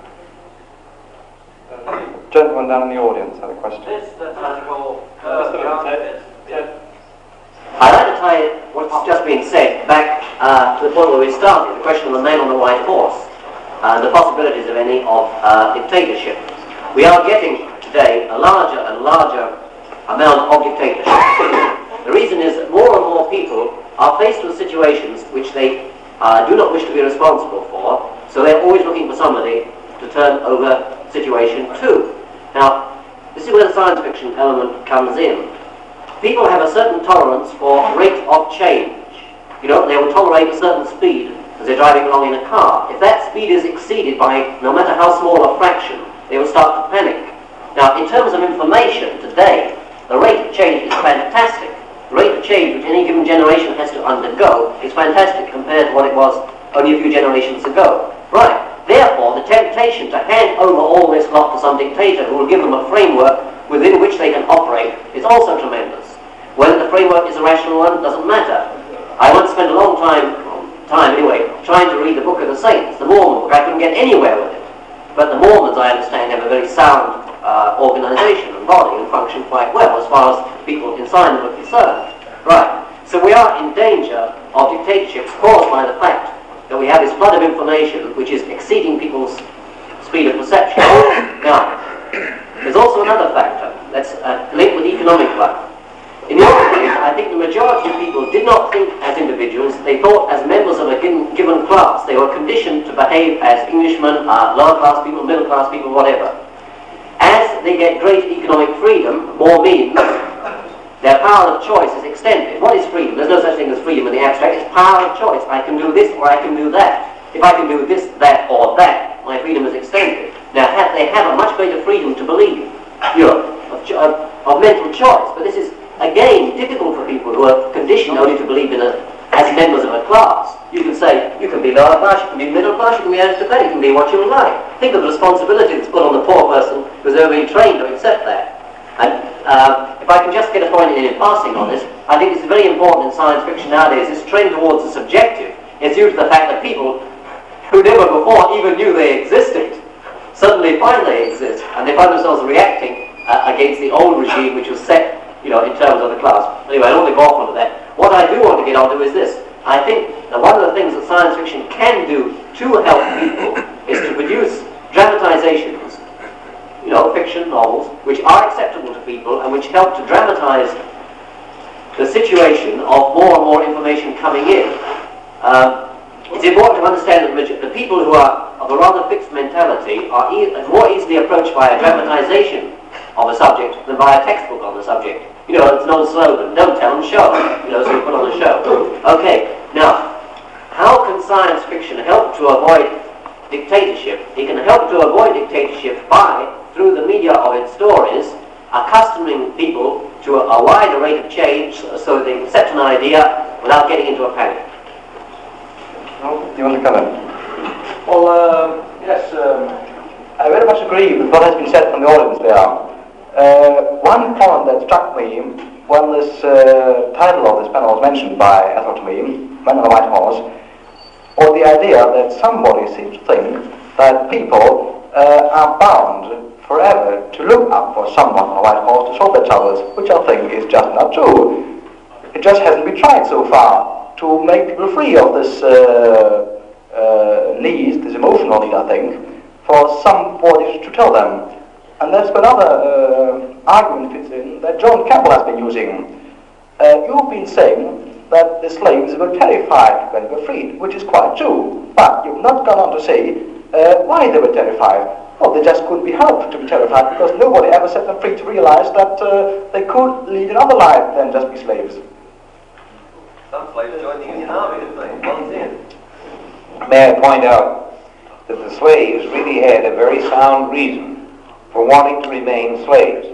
Gentleman down in the audience had a question. I'd like to tie what's just been said back to the point where we started, the question of the man on the white horse. the possibilities of any of dictatorship. We are getting today a larger and larger amount of dictatorship. The reason is that more and more people are faced with situations which they do not wish to be responsible for, so they're always looking for somebody to turn over the situation to. Now, this is where the science fiction element comes in. People have a certain tolerance for rate of change. You know, they will tolerate a certain speed as they're driving along in a car. If that speed is exceeded by no matter how small a fraction, they will start to panic. Now, in terms of information today, the rate of change is fantastic. The rate of change which any given generation has to undergo is fantastic compared to what it was only a few generations ago. Right. Therefore, the temptation to hand over all this lot to some dictator who will give them a framework within which they can operate is also tremendous. Whether the framework is a rational one doesn't matter. I once spent a long time anyway, trying to read the Book of the Saints, the Mormon book. I couldn't get anywhere with it. But the Mormons, I understand, have a very sound organization and body and function quite well as far as people inside them are concerned. Right. So we are in danger of dictatorships caused by the fact that we have this flood of information which is exceeding people's speed of perception. Now, there's also another factor that's linked with economic life. In the old days, I think the majority of people did not think as individuals, they thought as members of a given class. They were conditioned to behave as Englishmen, lower class people, middle class people, whatever. As they get greater economic freedom, more means, their power of choice is extended. What is freedom? There's no such thing as freedom in the abstract. It's power of choice. I can do this or I can do that. If I can do this, that, or that, my freedom is extended. Now, they have a much greater freedom to believe, of mental choice. But this is, again, difficult for people who are conditioned only to believe in as members of a class. You can say, you can be lower class, you can be middle class, you can be aristocratic, you can be what you like. Think of the responsibility that's put on the poor person who's never been trained to accept that. And if I can just get a point in passing on this, I think it's very important in science fiction nowadays, this trend towards the subjective is due to the fact that people who never before even knew they existed suddenly find they exist, and they find themselves reacting against the old regime which was set, in terms of the class. Anyway, I don't want to go off onto that. What I do want to get onto is this. I think that one of the things that science fiction can do to help people is to produce dramatizations, fiction novels, which are acceptable to people and which help to dramatize the situation of more and more information coming in. It's important to understand that the people who are of a rather fixed mentality are more easily approached by a dramatization of a subject than by a textbook on the subject. It's an old slogan, don't tell them, show. So we put on the show. Okay, now, how can science fiction help to avoid dictatorship? It can help to avoid dictatorship by, through the media of its stories, accustoming people to a wider rate of change so that they can accept an idea without getting into a panic. Do you want to come in? Well, yes, I very much agree with what has been said from the audience there. One point that struck me when this title of this panel was mentioned by Ethel to me, Man on the White Horse, was the idea that somebody seems to think that people are bound forever to look up for someone on a white horse to solve their troubles, which I think is just not true. It just hasn't been tried so far to make people free of this need, this emotional need, I think, for somebody to tell them. And that's another argument fits in that John Campbell has been using. You've been saying that the slaves were terrified when they were freed, which is quite true. But you've not gone on to say why they were terrified. Well, they just couldn't be helped to be terrified because nobody ever set them free to realize that they could lead another life than just be slaves. Some slaves joined the Indian Army, didn't they? Volunteered. May I point out that the slaves really had a very sound reason for wanting to remain slaves.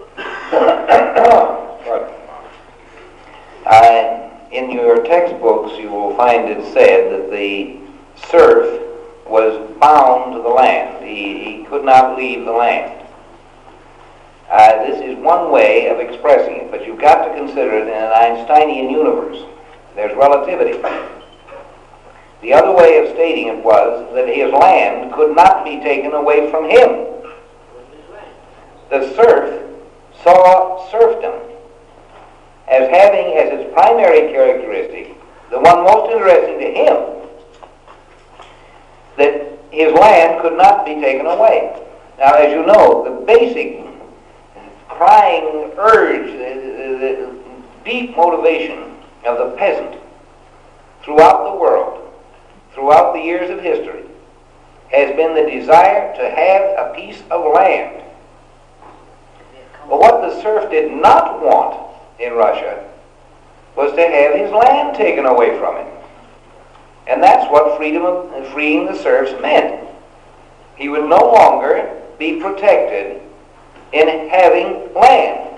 In your textbooks, you will find it said that the serf was bound to the land. He could not leave the land. This is one way of expressing it, but you've got to consider it in an Einsteinian universe. There's relativity. The other way of stating it was that his land could not be taken away from him. The serf saw serfdom as having as its primary characteristic, the one most interesting to him, that his land could not be taken away. Now, as you know, the basic crying urge, the deep motivation of the peasant throughout the world, throughout the years of history, has been the desire to have a piece of land. But what the serf did not want in Russia was to have his land taken away from him. And that's what freeing the serfs meant. He would no longer be protected in having land.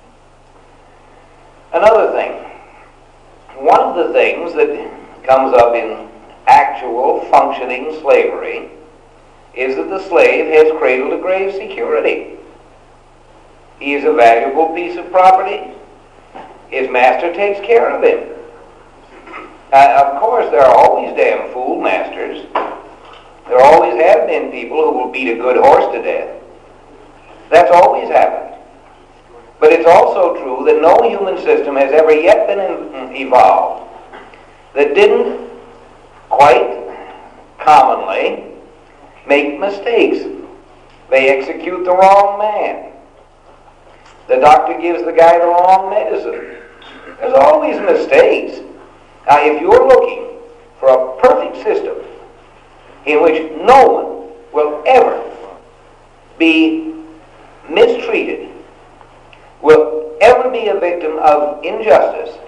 Another thing, one of the things that comes up in actual functioning slavery is that the slave has cradle-to-grave security. He is a valuable piece of property. His master takes care of him. Of course, there are always damn fool masters. There always have been people who will beat a good horse to death. That's always happened. But it's also true that no human system has ever yet been evolved that didn't quite commonly make mistakes. They execute the wrong man. The doctor gives the guy the wrong medicine. There's always mistakes. Now, if you're looking for a perfect system in which no one will ever be mistreated, will ever be a victim of injustice,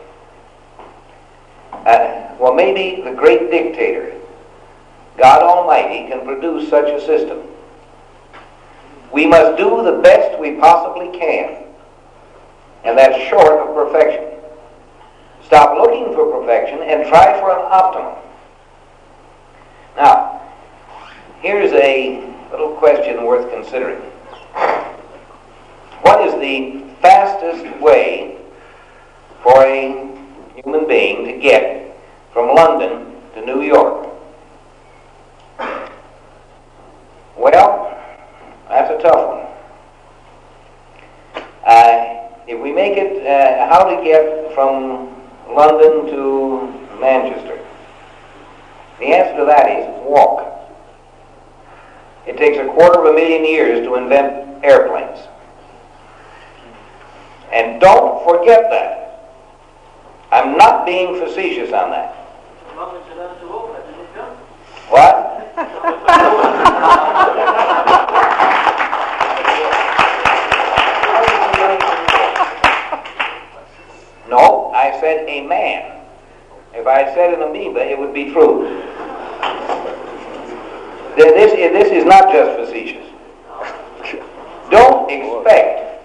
well, maybe the great dictator, God Almighty, can produce such a system. We must do the best we possibly can, and that's short of perfection. Stop looking for perfection and try for an optimum. Now, here's a little question worth considering. What is the fastest way for a human being to get from London to New York? Well, that's a tough one. If we make it how to get from London to Manchester, the answer to that is walk. It takes 250,000 years to invent airplanes. And don't forget that. I'm not being facetious on that. What? No, I said a man. If I had said an amoeba, it would be true. This is not just facetious. Don't expect,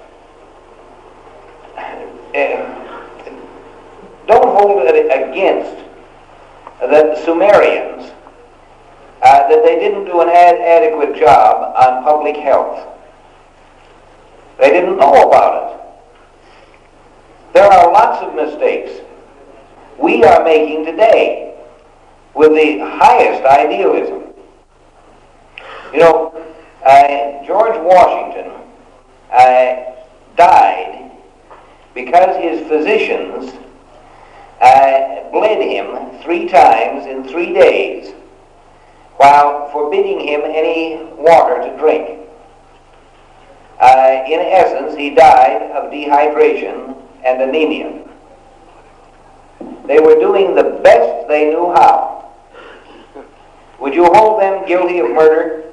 don't hold it against the Sumerians that they didn't do an adequate job on public health. They didn't know about it. There are lots of mistakes we are making today with the highest idealism. You know, George Washington died because his physicians bled him 3 times in 3 days while forbidding him any water to drink. In essence, he died of dehydration and anemia. They were doing the best they knew how. Would you hold them guilty of murder?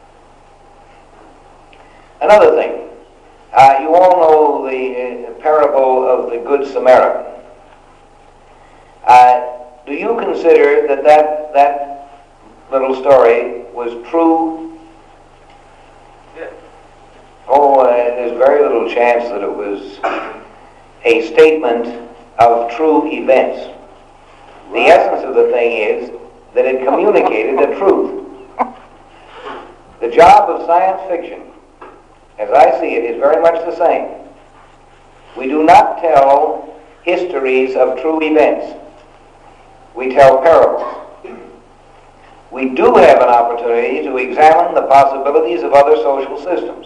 Another thing, you all know the parable of the Good Samaritan. Do you consider that little story was true? Yes. Oh, there's very little chance that it was a statement of true events. The essence of the thing is that it communicated the truth. The job of science fiction, as I see it, is very much the same. We do not tell histories of true events. We tell parables. We do have an opportunity to examine the possibilities of other social systems.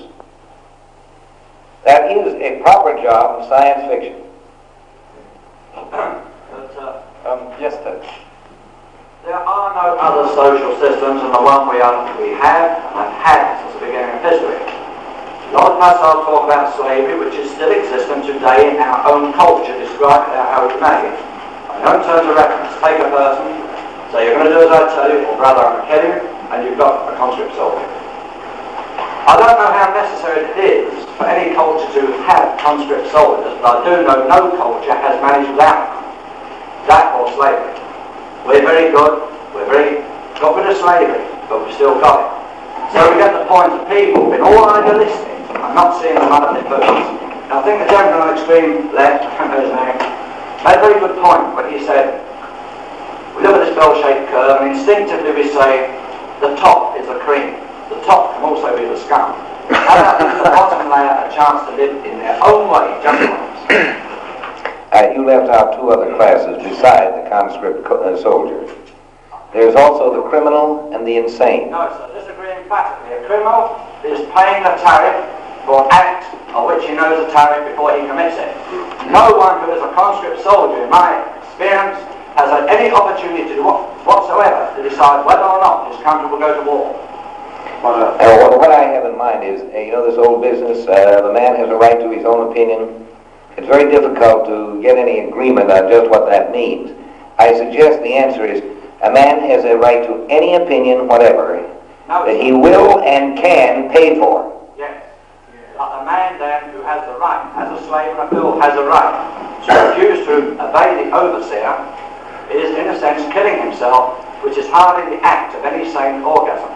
That is a proper job of science fiction. But, yes, Ted. there are no other social systems than the one we have and have had since the beginning of history. Not as I'll talk about slavery, which is still existent today in our own culture, described how it may. In own terms of reference, take a person, say you're going to do as I tell you, or brother, I'm going to kill you, and you've got a conscript soldier. I don't know how necessary it is for any culture to have conscript soldiers, but I do know no culture has managed without that or slavery. We're very good, got rid of slavery, but we've still got it. So we get the point of people being all idealistic and not seeing the man at their purpose. I think the gentleman on the extreme left, I can't remember his name, made a very good point when he said, we look at this bell-shaped curve and instinctively we say, the top is the cream. The top can also be the scum. How about giving the bottom layer a chance to live in their own way, just once? You left out two other classes beside the conscript soldier. There's also the criminal and the insane. No, sir, disagree emphatically. A criminal is paying a tariff for an act of which he knows the tariff before he commits it. No one who is a conscript soldier, in my experience, has had any opportunity to whatsoever to decide whether or not his country will go to war. What I have in mind is, this old business, the man has a right to his own opinion. It's very difficult to get any agreement on just what that means. I suggest the answer is, a man has a right to any opinion, whatever, that he will and can pay for. Yes. A man then who has the right, as a slave and a fool, has a right to refuse to obey the overseer, is in a sense killing himself, which is hardly the act of any sane organism.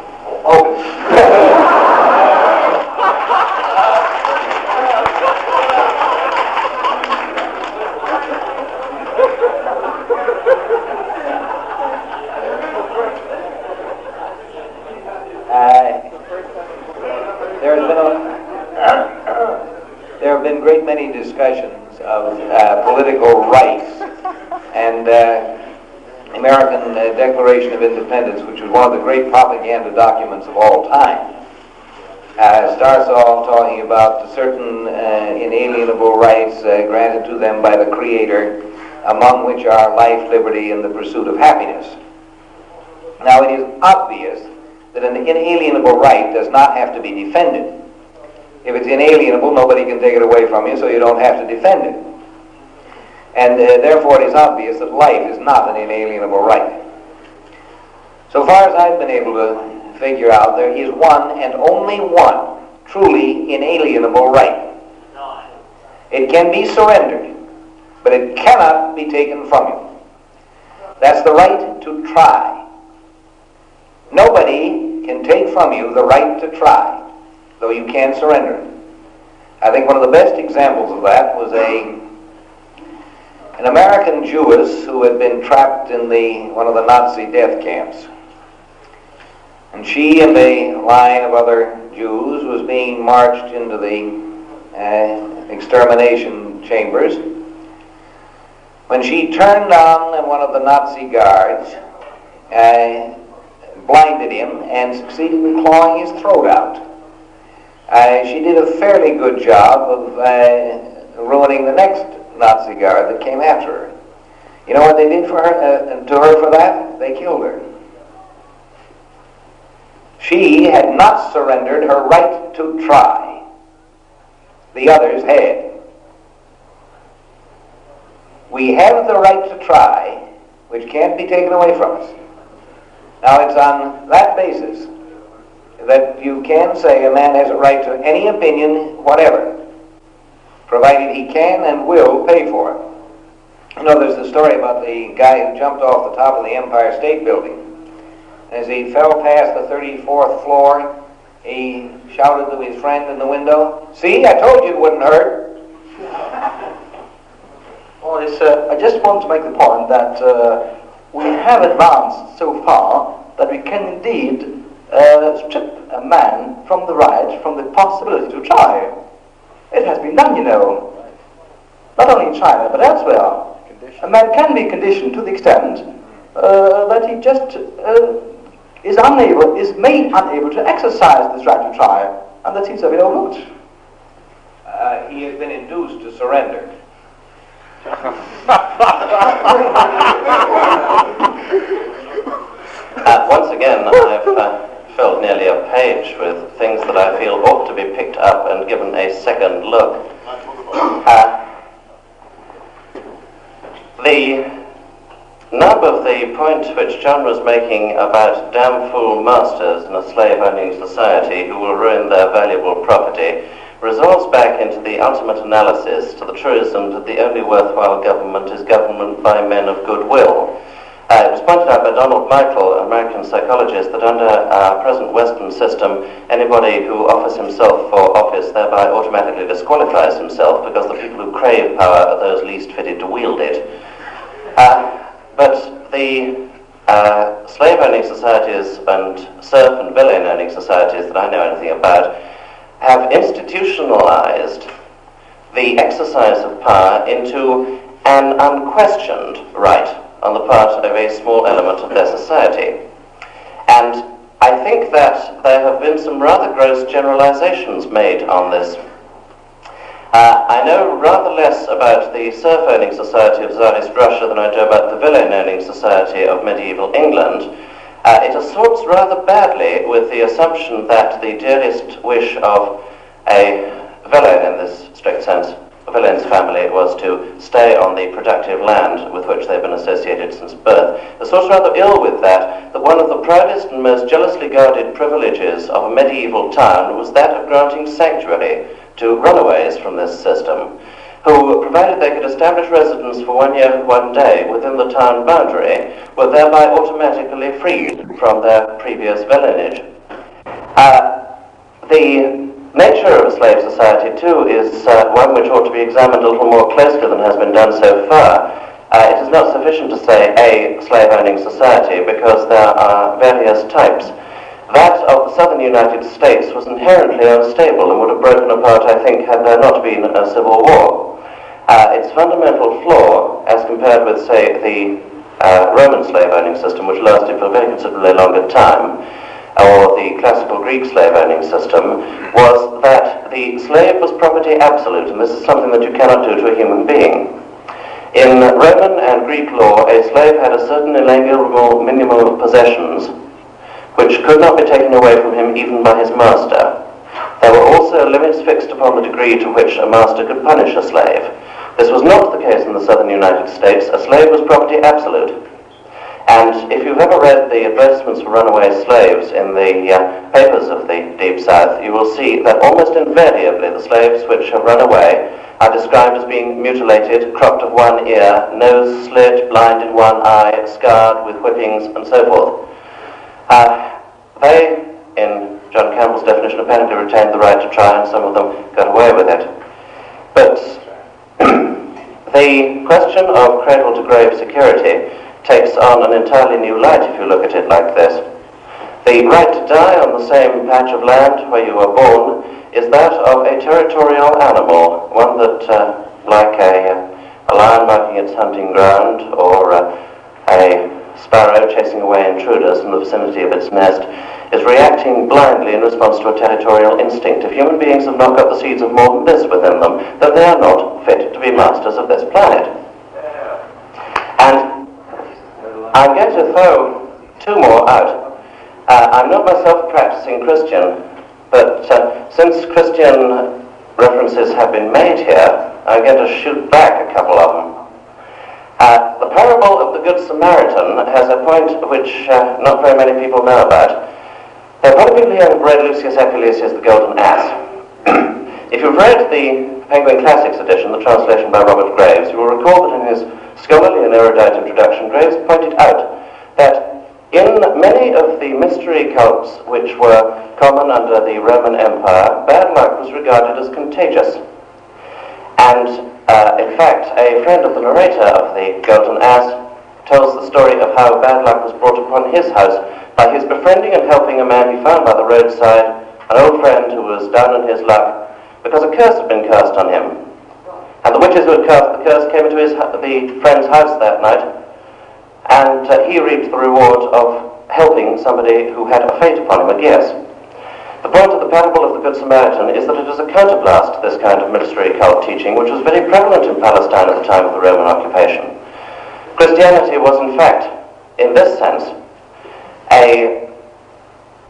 There have been a great many discussions of political rights and American Declaration of Independence, which was one of the great propaganda documents of all time, starts off talking about certain inalienable rights granted to them by the Creator, among which are life, liberty, and the pursuit of happiness. Now, it is obvious that an inalienable right does not have to be defended. If it's inalienable, nobody can take it away from you, so you don't have to defend it. And therefore it is obvious that life is not an inalienable right. So far as I've been able to figure out, there is one and only one truly inalienable right. It can be surrendered, but it cannot be taken from you. That's the right to try. Nobody can take from you the right to try, though you can surrender it. I think one of the best examples of that was an American Jewess who had been trapped in one of the Nazi death camps. And she and a line of other Jews was being marched into the extermination chambers when she turned on one of the Nazi guards, blinded him, and succeeded in clawing his throat out. She did a fairly good job of ruining the next Nazi guard that came after her. You know what they did for her, to her for that? They killed her. She had not surrendered her right to try. The others had. We have the right to try, which can't be taken away from us. Now, it's on that basis that you can say a man has a right to any opinion whatever, provided he can and will pay for it. You know, there's the story about the guy who jumped off the top of the Empire State Building. As he fell past the 34th floor, he shouted to his friend in the window, "See, I told you it wouldn't hurt." Well, I just want to make the point that we have advanced so far that we can indeed strip a man from the right, from the possibility to try. It has been done, you know, not only in China but elsewhere. A man can be conditioned to the extent that he just is made unable to exercise this right to try, and that seems to have been overlooked. He has been induced to surrender. page with things that I feel ought to be picked up and given a second look. The nub of the point which John was making about damn fool masters in a slave-owning society who will ruin their valuable property resolves back into the ultimate analysis to the truism that the only worthwhile government is government by men of goodwill. It was pointed out by Donald Michael, an American psychologist, that under our present Western system, anybody who offers himself for office thereby automatically disqualifies himself because the people who crave power are those least fitted to wield it. But the slave-owning societies and serf and villain-owning societies that I know anything about have institutionalized the exercise of power into an unquestioned right on the part of a small element of their society. And I think that there have been some rather gross generalizations made on this. I know rather less about the serf-owning society of Tsarist Russia than I do about the villain-owning society of medieval England. It assorts rather badly with the assumption that the dearest wish of a villain in this strict sense, a villain's family, was to stay on the productive land with which they've been associated since birth. It assorts rather ill with that one of the proudest and most jealously guarded privileges of a medieval town was that of granting sanctuary to runaways from this system, who, provided they could establish residence for 1 year and 1 day within the town boundary, were thereby automatically freed from their previous villanage. The nature of a slave society, too, is one which ought to be examined a little more closely than has been done so far. It is not sufficient to say a slave-owning society, because there are various types. That of the southern United States was inherently unstable and would have broken apart, I think, had there not been a civil war. Its fundamental flaw, as compared with, say, the Roman slave-owning system, which lasted for a very considerably longer time, or the classical Greek slave-owning system, was that the slave was property absolute, and this is something that you cannot do to a human being. In Roman and Greek law, a slave had a certain inalienable minimum of possessions, which could not be taken away from him even by his master. There were also limits fixed upon the degree to which a master could punish a slave. This was not the case in the southern United States. A slave was property absolute. And if you've ever read the advertisements for runaway slaves in the papers of the Deep South, you will see that almost invariably the slaves which have run away are described as being mutilated, cropped of 1 ear, nose slit, blind in 1 eye, scarred with whippings, and so forth. They, in John Campbell's definition, apparently retained the right to try, and some of them got away with it. But the question of cradle-to-grave security takes on an entirely new light if you look at it like this. The right to die on the same patch of land where you were born is that of a territorial animal, one that, like a lion marking its hunting ground, or a sparrow chasing away intruders in the vicinity of its nest, is reacting blindly in response to a territorial instinct. If human beings have not got the seeds of more than this within them, then they are not fit to be masters of this planet. And I'm going to throw 2 more out. I'm not myself a practicing Christian, but since Christian references have been made here, I'm going to shoot back a couple of them. The parable of the Good Samaritan has a point which not very many people know about. There are probably people here who have read Lucius Apuleius' The Golden Ass. If you've read the Penguin Classics edition, the translation by Robert Graves, you will recall that in his scholarly and erudite introduction, Graves pointed out that in many of the mystery cults which were common under the Roman Empire, bad luck was regarded as contagious. And in fact, a friend of the narrator of The Golden Ass tells the story of how bad luck was brought upon his house by his befriending and helping a man he found by the roadside, an old friend who was down on his luck because a curse had been cast on him. And the witches who had cast the curse came into the friend's house that night, and he reaped the reward of helping somebody who had a fate upon him, a guess. The point of the parable of the Good Samaritan is that it is a counterblast to this kind of mystery cult teaching, which was very prevalent in Palestine at the time of the Roman occupation. Christianity was, in fact, in this sense, a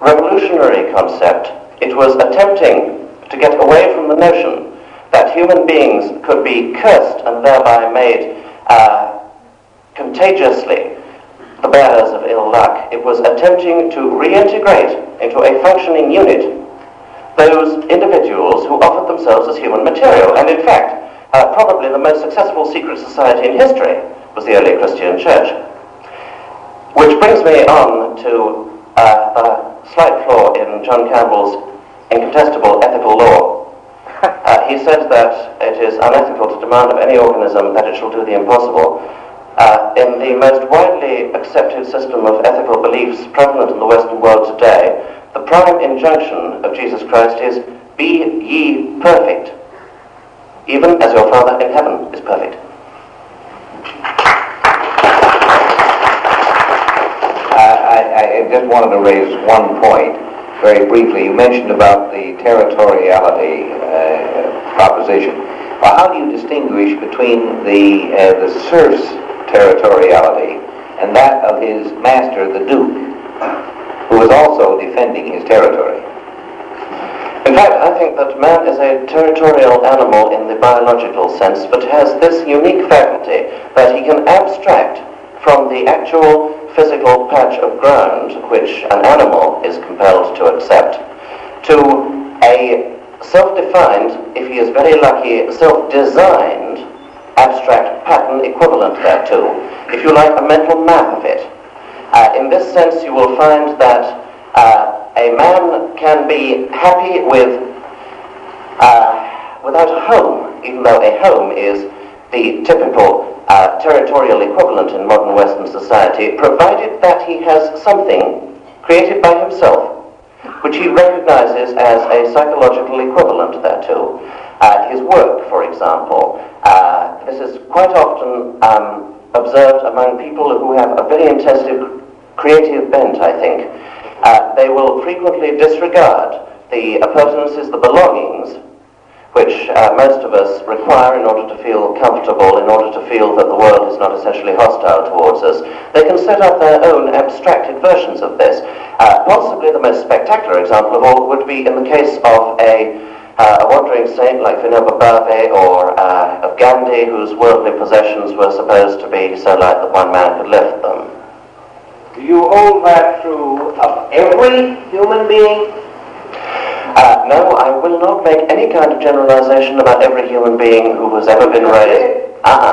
revolutionary concept. It was attempting to get away from the notion that human beings could be cursed and thereby made contagiously the bearers of ill luck. It was attempting to reintegrate into a functioning unit those individuals who offered themselves as human material. And in fact, probably the most successful secret society in history was the early Christian church. Which brings me on to a slight flaw in John Campbell's incontestable ethical law. He says that it is unethical to demand of any organism that it shall do the impossible. In the most widely accepted system of ethical beliefs prevalent in the Western world today, the prime injunction of Jesus Christ is, "Be ye perfect, even as your Father in heaven is perfect." I just wanted to raise one point very briefly. You mentioned about the territoriality proposition. Well, how do you distinguish between the serf's territoriality and that of his master, the Duke, who is also defending his territory? In fact, I think that man is a territorial animal in the biological sense, but has this unique faculty that he can abstract from the actual physical patch of ground which an animal is compelled to accept to a self-defined, if he is very lucky, self-designed abstract pattern equivalent thereto. If you like, a mental map of it. In this sense, you will find that a man can be happy without a home, even though a home is the typical territorial equivalent in modern Western society, provided that he has something created by himself which he recognizes as a psychological equivalent thereto. His work, for example. This is quite often observed among people who have a very intensive creative bent, I think. They will frequently disregard the appurtenances, the belongings, which most of us require in order to feel comfortable, in order to feel that the world is not essentially hostile towards us. They can set up their own abstracted versions of this. Possibly the most spectacular example of all would be in the case of a wandering saint like Vinoba Bhave or of Gandhi, whose worldly possessions were supposed to be so light that one man could lift them. Do you hold that true of every human being? No, I will not make any kind of generalization about every human being who has ever been raised.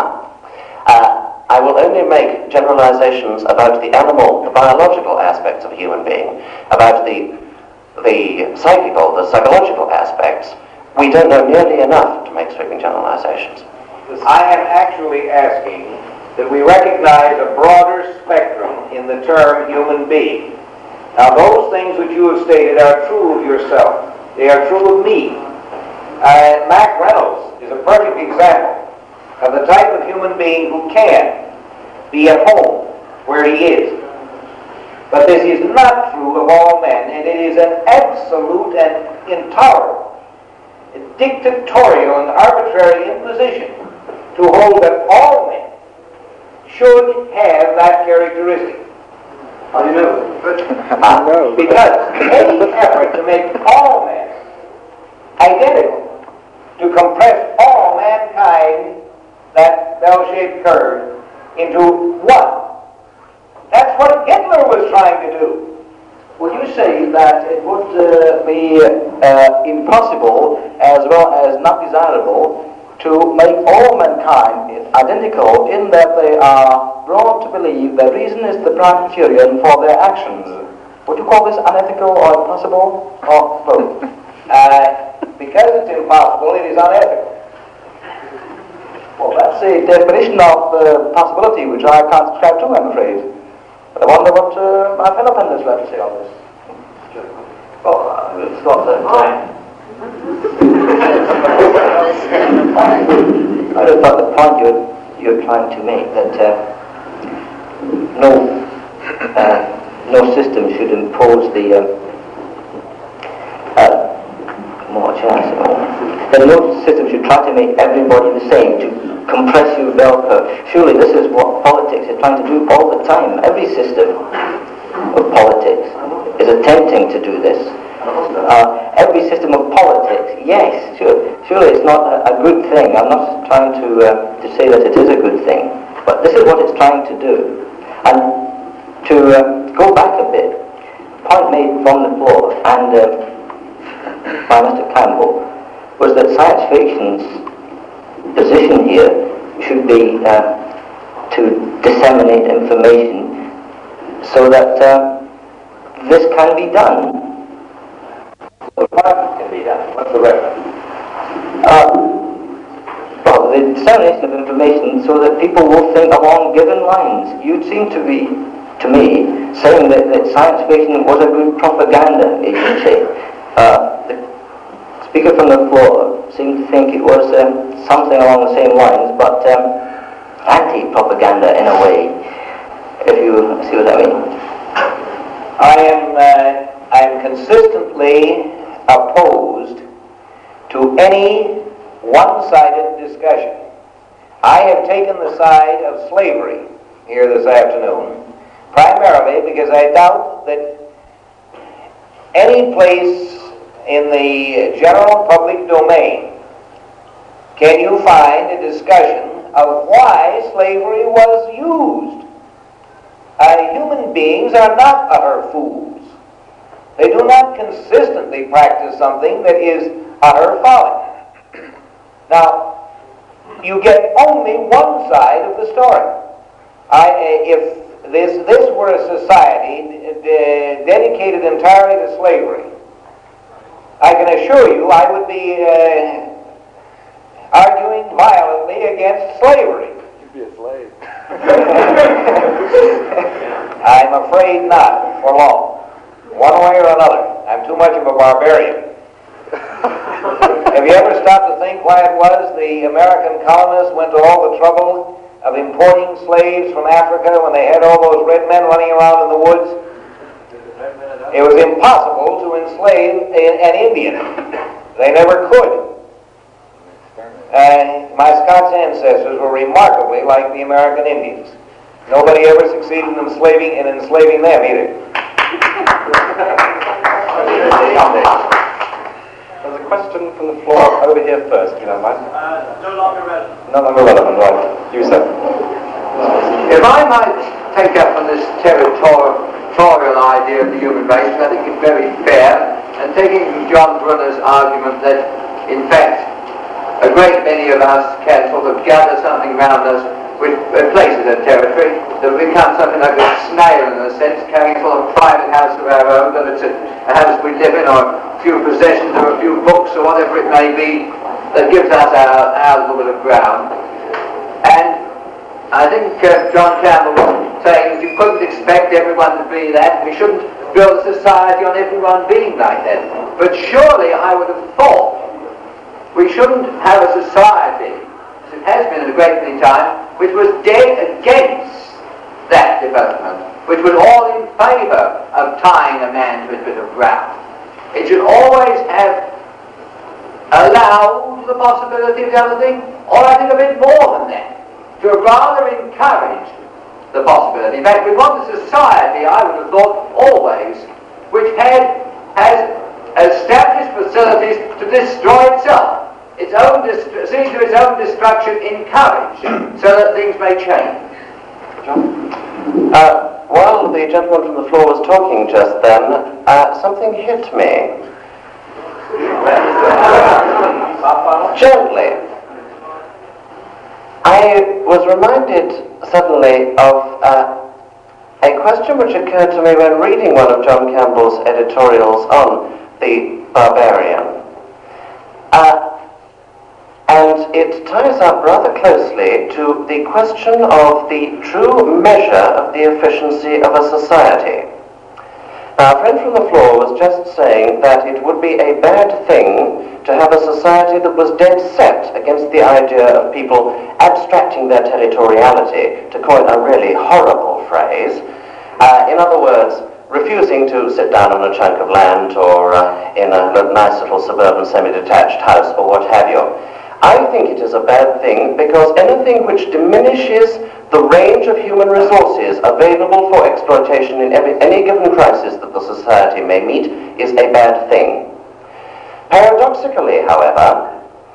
I will only make generalizations about the animal, the biological aspects of a human being, about the psychical, the psychological aspects. We don't know nearly enough to make sweeping generalizations. I am actually asking that we recognize a broader spectrum in the term human being. Now, those things which you have stated are true of yourself. They are true of me. Mac Reynolds is a perfect example of the type of human being who can be at home where he is. But this is not true of all men, and it is an absolute and intolerable, dictatorial and arbitrary imposition to hold that all men should have that characteristic. How do you know? Because any effort to make all men identical, to compress all mankind, that bell-shaped curve, into one. That's what Hitler was trying to do. Would you say that it would be impossible as well as not desirable to make all mankind identical in that they are brought to believe that reason is the prime criterion for their actions? Would you call this unethical or impossible or both? Because it's impossible, it is unethical. Well, that's a definition of possibility which I can't subscribe to, I'm afraid. But I wonder what my fellow panelists have to say on this. It's got that. I just thought the point you're trying to make that no system should impose the that no system should try to make everybody the same, to compress your bell curve. Surely this is what politics is trying to do all the time. Every system of politics is attempting to do this. Every system of politics, yes, surely it's not a good thing. I'm not trying to say that it is a good thing, but this is what it's trying to do. And to go back a bit, point made from the floor and by Mr. Campbell was that science fiction's position here should be to disseminate information so that this can be done. What can be done? What's the reference? Well, the dissemination of information so that people will think along given lines. You seem to be, to me, saying that science fiction was a good propaganda agency. The speaker from the floor seemed to think it was something along the same lines, but anti-propaganda in a way, if you see what I mean. I am consistently opposed to any one-sided discussion. I have taken the side of slavery here this afternoon, primarily because I doubt that any place in the general public domain can you find a discussion of why slavery was used. Human beings are not utter fools. They do not consistently practice something that is utter folly. Now, you get only one side of the story. If this were a society dedicated entirely to slavery, I can assure you I would be arguing violently against slavery. You'd be a slave. I'm afraid not, for long. One way or another. I'm too much of a barbarian. Have you ever stopped to think why it was the American colonists went to all the trouble of importing slaves from Africa when they had all those red men running around in the woods? It was impossible to enslave an Indian. They never could. My Scots ancestors were remarkably like the American Indians. Nobody ever succeeded in enslaving them either. There's a question from the floor over here first, if you don't mind. No longer relevant. No longer relevant, right. You, sir. If I might take up on this territorial idea of the human race, I think it's very fair, and taking from John Brunner's argument that, in fact, a great many of us can sort of gather something around us which places a territory that will become something like a snail in a sense, carrying sort of private house of our own, whether it's a house we live in or a few possessions or a few books or whatever it may be, that gives us our little bit of ground. And I think John Campbell was saying that you couldn't expect everyone to be that, we shouldn't build a society on everyone being like that. But surely I would have thought we shouldn't have a society, as it has been in a great many times, which was dead against that development, which was all in favour of tying a man to a bit of ground. It should always have allowed the possibility of the other thing, or I think a bit more than that, to rather encourage the possibility. In fact, we want a society, I would have thought, always, which has established facilities to destroy itself. Its own see to its own destruction encouraged, so that things may change. John? While the gentleman from the floor was talking just then, something hit me. Gently. I was reminded suddenly of a question which occurred to me when reading one of John Campbell's editorials on the barbarian. And it ties up rather closely to the question of the true measure of the efficiency of a society. Now, a friend from the floor was just saying that it would be a bad thing to have a society that was dead set against the idea of people abstracting their territoriality, to coin a really horrible phrase. In other words, refusing to sit down on a chunk of land or in a nice little suburban semi-detached house or what have you. I think it is a bad thing because anything which diminishes the range of human resources available for exploitation in any given crisis that the society may meet is a bad thing. Paradoxically, however,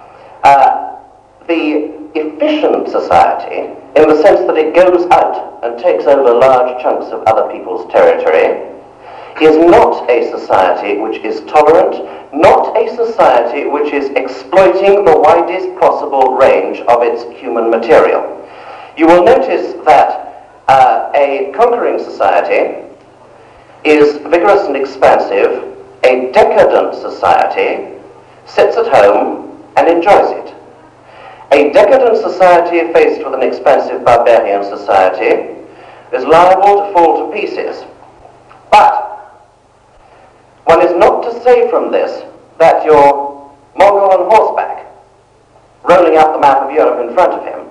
the efficient society, in the sense that it goes out and takes over large chunks of other people's territory, is not a society which is tolerant, not a society which is exploiting the widest possible range of its human material. You will notice that a conquering society is vigorous and expansive. A decadent society sits at home and enjoys it. A decadent society faced with an expansive barbarian society is liable to fall to pieces. But one is not to say from this that your Mongol on horseback, rolling out the map of Europe in front of him,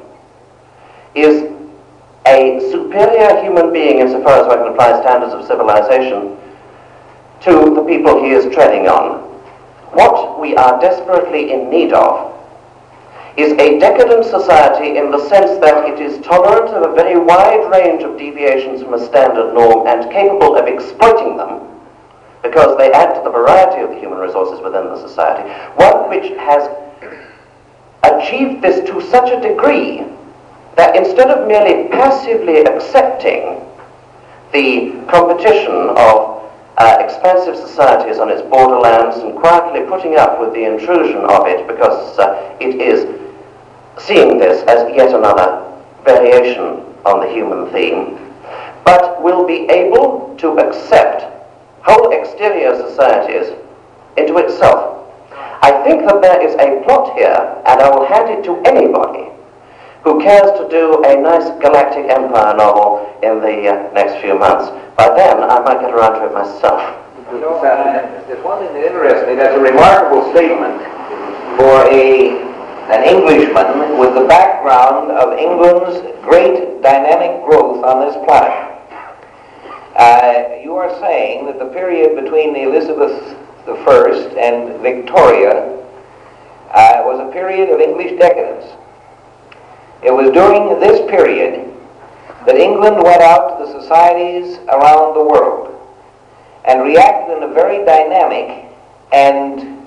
is a superior human being insofar as one can apply standards of civilization to the people he is treading on. What we are desperately in need of is a decadent society in the sense that it is tolerant of a very wide range of deviations from a standard norm and capable of exploiting them because they add to the variety of the human resources within the society. One which has achieved this to such a degree that instead of merely passively accepting the competition of expansive societies on its borderlands and quietly putting up with the intrusion of it because it is seeing this as yet another variation on the human theme, but will be able to accept whole exterior societies into itself. I think that there is a plot here, and I will hand it to anybody who cares to do a nice Galactic Empire novel in the next few months. By then, I might get around to it myself. You know, there's one thing that interests me. That's a remarkable statement for an Englishman with the background of England's great dynamic growth on this planet. You are saying that the period between Elizabeth I and Victoria was a period of English decadence. It was during this period that England went out to the societies around the world and reacted in a very dynamic and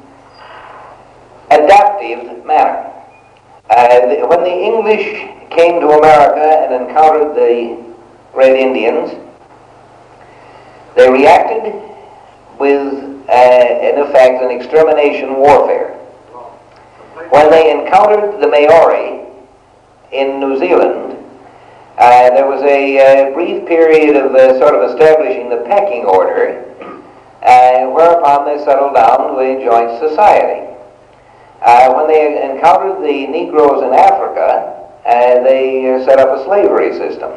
adaptive manner. When the English came to America and encountered the Red Indians, they reacted with, in effect, an extermination warfare. When they encountered the Maori in New Zealand, there was a brief period of sort of establishing the pecking order, whereupon they settled down to a joint society. When they encountered the Negroes in Africa, they set up a slavery system.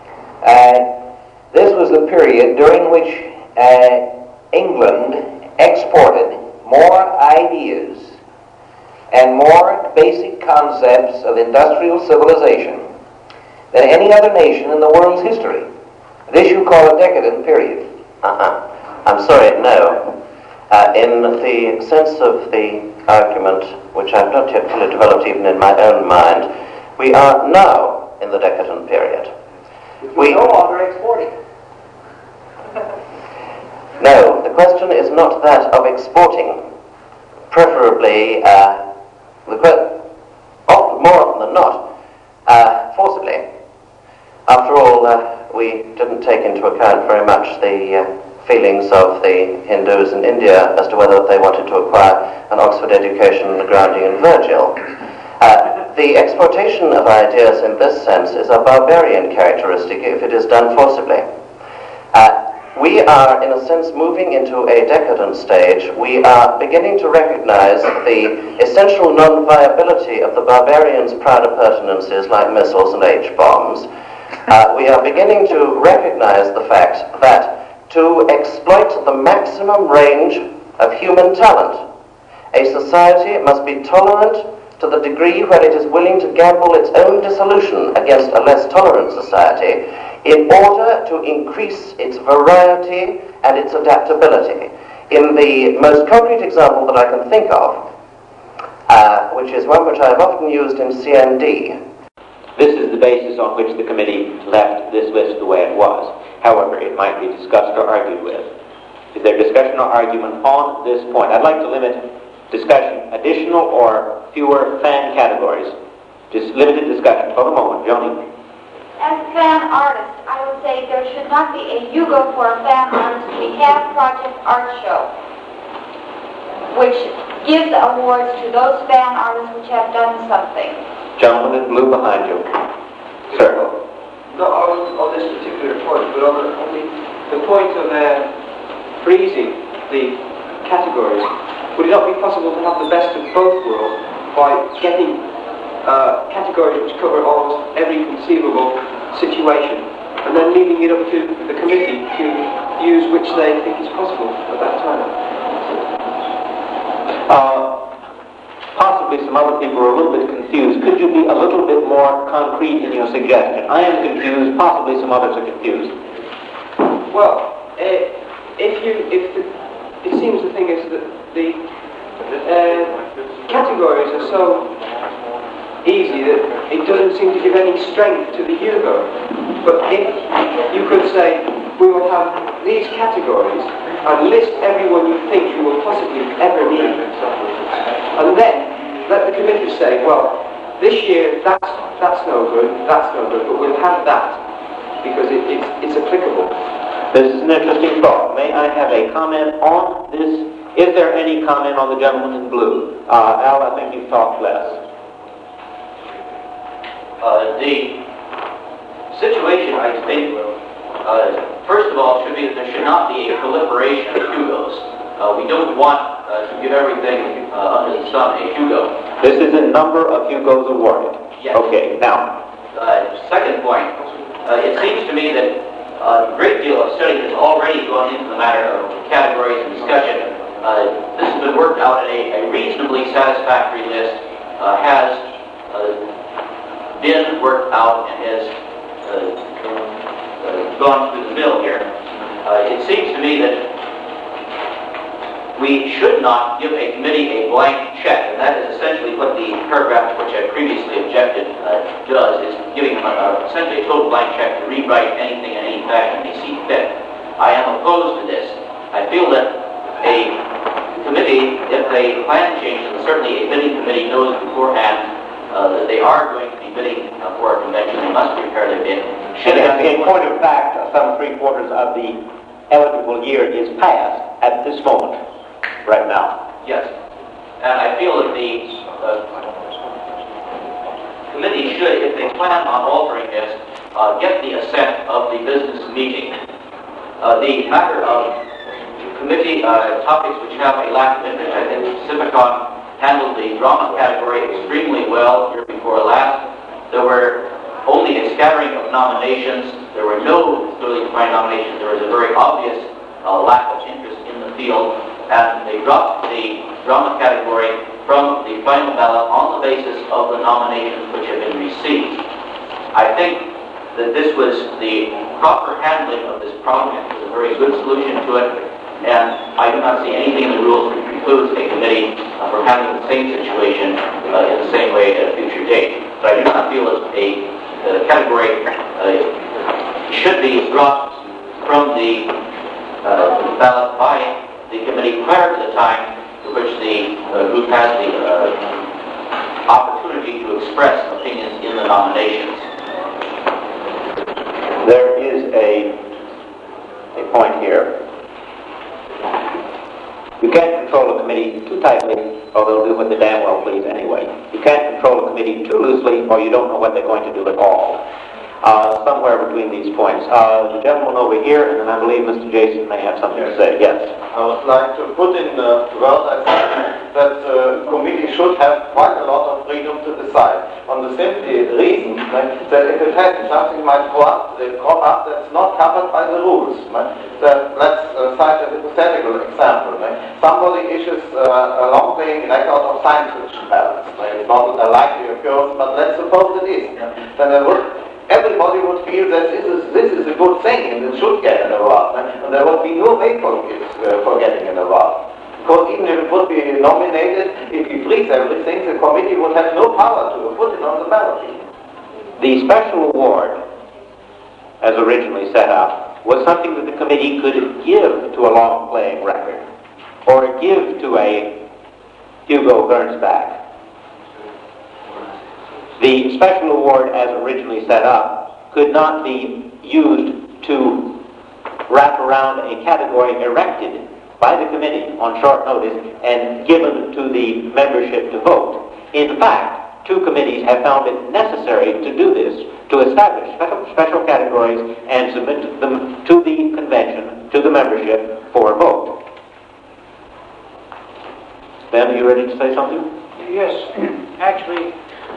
This was the period during which England exported more ideas and more basic concepts of industrial civilization than any other nation in the world's history. This you call a decadent period. I'm sorry, no. In the sense of the argument, which I've not yet fully developed even in my own mind, we are now in the decadent period. We're no longer exporting. No, the question is not that of exporting. Preferably, more often than not, forcibly. After all, we didn't take into account very much the feelings of the Hindus in India as to whether they wanted to acquire an Oxford education and a grounding in Virgil. The exportation of ideas in this sense is a barbarian characteristic if it is done forcibly. We are, in a sense, moving into a decadent stage. We are beginning to recognize the essential non-viability of the barbarians' proud appurtenances like missiles and H-bombs. We are beginning to recognize the fact that to exploit the maximum range of human talent, a society must be tolerant to the degree where it is willing to gamble its own dissolution against a less tolerant society in order to increase its variety and its adaptability. In the most concrete example that I can think of, which is one which I have often used in CND. This is the basis on which the committee left this list the way it was. However, it might be discussed or argued with. Is there discussion or argument on this point? I'd like to limit discussion, additional or fewer fan categories. Just limited discussion for the moment. Joni? As a fan artist, I would say there should not be a Hugo for a fan artist. We have Project Art Show, which gives awards to those fan artists which have done something. Gentleman in blue behind you. Sir. Not on this particular point, but on the point of freezing the categories. Would it not be possible to have the best of both worlds by getting categories which cover almost every conceivable situation, and then leaving it up to the committee to use which they think is possible at that time? Possibly some other people are a little bit confused. Could you be a little bit more concrete in your suggestion? I am confused. Possibly some others are confused. Well, it seems the thing is that the categories are so easy that it doesn't seem to give any strength to the Hugo. But if you could say, we will have these categories and list everyone you think you will possibly ever need, and then let the committee say, well, this year that's no good, but we'll have that because it's applicable. This is an interesting thought. May I have a comment on this? Is there any comment on the gentleman in blue? Al, I think you've talked less. The situation, I think, first of all, should be that there should not be a proliferation of Hugos. We don't want to give everything under the sun a Hugo. This is a number of Hugos awarded. Yes. Okay, now. Second point, it seems to me that a great deal of study has already gone into the matter of categories and discussion. This has been worked out, and a reasonably satisfactory list has been worked out and has gone through the mill here. It seems to me that we should not give a committee a blank check, and that is essentially what the paragraph to which I previously objected does, is giving them essentially a total blank check to rewrite anything in any fashion they see fit. I am opposed to this. I feel that a committee, if they plan changes, and certainly a bidding committee knows beforehand that they are going to be bidding for a convention, they must prepare their bid. In point of fact, some 3/4 of the eligible year is past at this moment, right now. Yes. And I feel that the committee should, if they plan on altering this, get the assent of the business meeting. The matter of committee topics which have a lack of interest, I think Civicon handled the drama category extremely well year before last. There were only a scattering of nominations. There were no clearly defined nominations. There was a very obvious lack of interest in the field, and they dropped the drama category from the final ballot on the basis of the nominations which have been received. I think that this was the proper handling of this problem. It was a very good solution to it, and I do not see anything in the rules that precludes a committee from handling the same situation in the same way at a future date. But I do not feel that a category should be dropped from the ballot by the committee prior to the time to which the group has the opportunity to express opinions in the nominations. There is a point here. You can't control a committee too tightly, or they'll do what they damn well please anyway. You can't control a committee too loosely, or you don't know what they're going to do at all. Somewhere between these points. The gentleman over here, and then I believe Mr. Jason may have something to say. Yes. I would like to put in the world, I think, that the committee should have quite a lot of freedom to decide, on the simply reason that if it happens, something might crop up that's not covered by the rules. Let's cite a hypothetical example. Somebody issues a long-playing record of science fiction ballads. It's not a likely occurrence, but let's suppose it is. Then everybody would feel that this is a good thing and it should get an award. And there would be no way for getting an award. Because even if it would be nominated, if we freeze everything, the committee would have no power to put it on the ballot. The special award, as originally set up, was something that the committee could give to a long-playing record, or give to a Hugo Gernsback. The special award, as originally set up, could not be used to wrap around a category erected by the committee on short notice and given to the membership to vote. In fact, two committees have found it necessary to do this, to establish special categories and submit them to the convention, to the membership, for a vote. Ben, are you ready to say something? Yes, actually,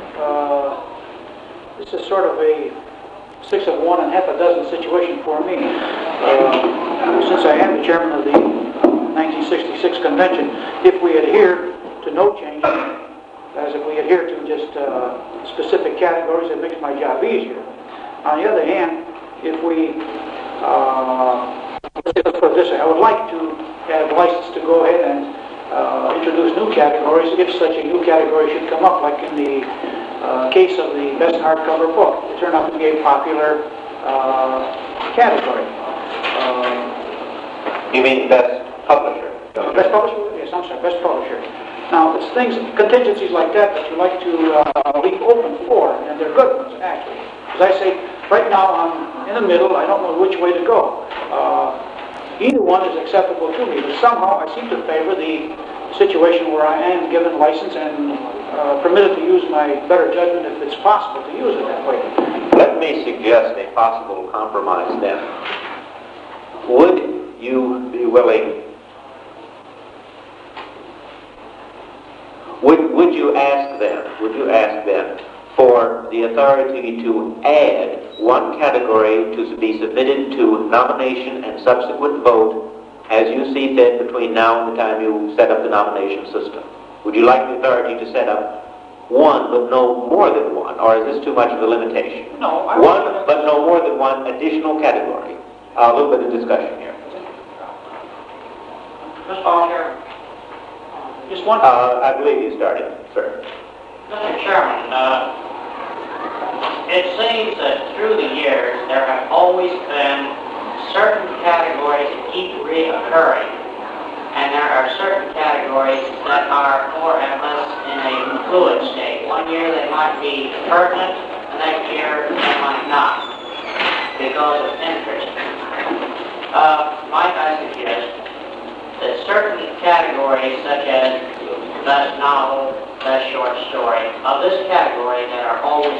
this is sort of a 6 of 1 and half a dozen situation for me. Since I am the chairman of the 1966 convention, if we adhere to no change, as if we adhere to just specific categories, it makes my job easier. On the other hand, if we, let's put it this way, I would like to have license to go ahead and introduce new categories if such a new category should come up, like in the case of the best hardcover book. It turned out to be a popular category. You mean best publisher? Best publisher? Yes, I'm sorry, best publisher. Now, it's things, contingencies like that you like to leave open for, and they're good ones, actually. As I say, right now I'm in the middle, I don't know which way to go. Either one is acceptable to me, but somehow I seem to favor the situation where I am given license and permitted to use my better judgment if it's possible to use it that way. Let me suggest a possible compromise then. Would you be willing, would you ask then for the authority to add one category to be submitted to nomination and subsequent vote as you see fit between now and the time you set up the nomination system? Would you like the authority to set up one but no more than one, or is this too much of a limitation? No, one but no more than one additional category. A little bit of discussion here. Mr. Volunteer. Just one. I believe you started, sir. Mr. Chairman, it seems that through the years there have always been certain categories that keep reoccurring, and there are certain categories that are more or less in a fluid state. One year they might be pertinent, the next year they might not, because of interest. Might I suggest that certain categories, such as best novel, best short story, of this category that are always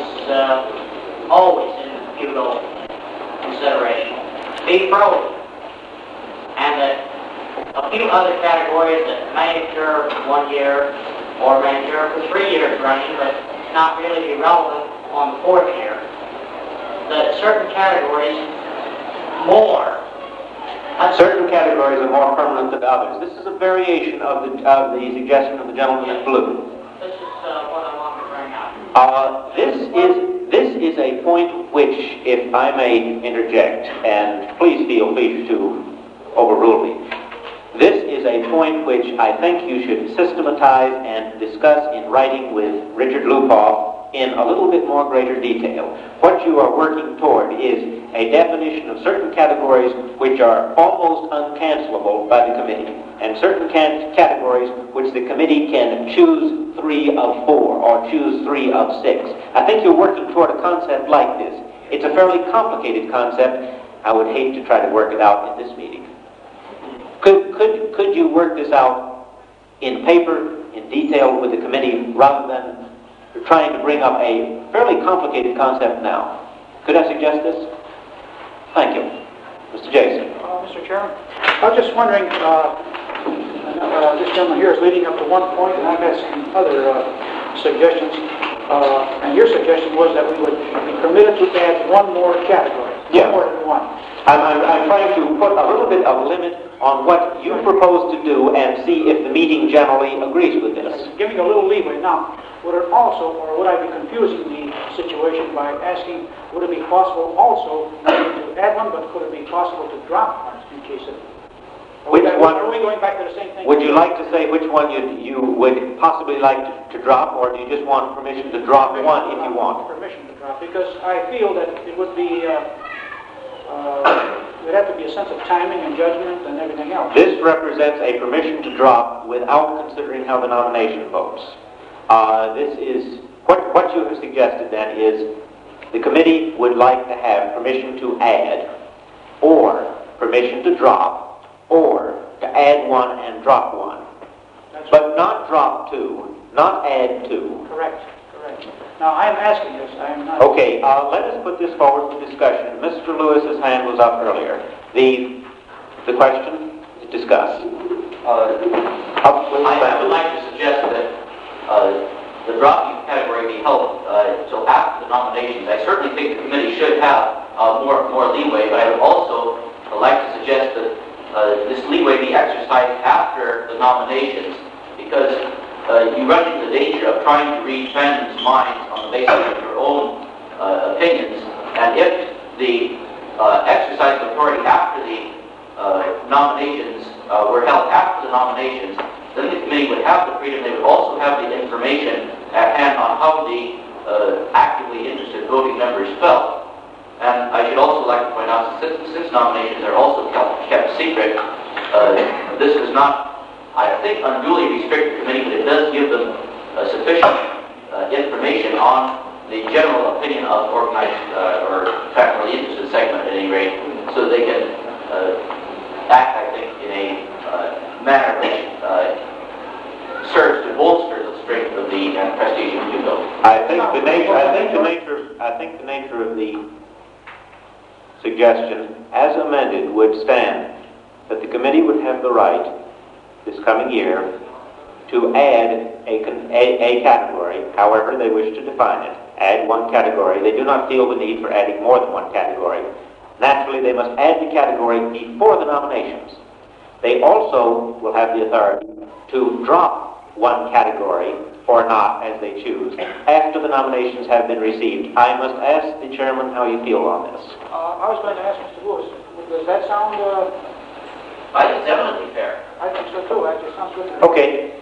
in feudal consideration, be frozen, and that a few other categories that may occur 1 year or may occur for 3 years running, but not really be relevant on the 4th year, that certain categories more. Certain categories are more permanent than others. This is a variation of the suggestion of the gentleman in blue. This is what I want to bring out. This is a point which, if I may interject, and please feel free to overrule me, this is a point which I think you should systematize and discuss in writing with Richard Lupoff in a little bit more greater detail. What you are working toward is a definition of certain categories which are almost uncancelable by the committee, and certain categories which the committee can choose 3 of 4 or choose 3 of 6. I think you're working toward a concept like this. It's a fairly complicated concept. I would hate to try to work it out in this meeting. Could you work this out in paper, in detail with the committee, rather than trying to bring up a fairly complicated concept now? Could I suggest this? Thank you. Mr. Jason. Mr. Chairman, I was just wondering, this gentleman here is leading up to one point, and I've had some other suggestions. And your suggestion was that we would be permitted to add one more category, no more than one. I'm trying to put a little bit of limit on what you propose to do and see if the meeting generally agrees with this. Giving a little leeway. Now, would it also, or would I be confusing the situation by asking, would it be possible also not to add one, but could it be possible to drop one in case of Which one? Are we going back to the same thing? Would you like to say which one you would possibly like to drop, or do you just want permission to drop one if you want? Permission to drop, because I feel that it would be, there'd have to be a sense of timing and judgment and everything else. This represents a permission to drop without considering how the nomination votes. This is, what you have suggested then is the committee would like to have permission to add, or permission to drop, or to add one and drop one. But not drop two, not add two. Correct. Now, I am asking this, I am not... Okay, let us put this forward for discussion. Mr. Lewis's hand was up earlier. The question to discuss. I would like to suggest that the dropping category be held until after the nominations. I certainly think the committee should have more leeway, but I would also like to suggest that this leeway be exercised after the nominations, because you run into the danger of trying to read fans' minds on the basis of your own opinions, and if the exercise of authority after the nominations were held after the nominations, then the committee would have the freedom. They would also have the information at hand on how the actively interested voting members felt. And I should also like to point out, since nominations are also kept secret, this does not, I think, unduly restrict the committee, but it does give them sufficient information on the general opinion of organized or faculty interested segment at any rate, so they can act, I think, in a manner which serves to bolster the strength of the prestige of Hugo. I think the nature of the suggestion, as amended, would stand that the committee would have the right this coming year to add a category, however they wish to define it. Add one category. They do not feel the need for adding more than one category. Naturally, they must add the category before the nominations. They also will have the authority to drop one category or not, as they choose, after the nominations have been received. I must ask the chairman how you feel on this. I was going to ask Mr. Lewis, does that sound... I think it's eminently fair. I think so too, actually, it sounds good to me. Okay.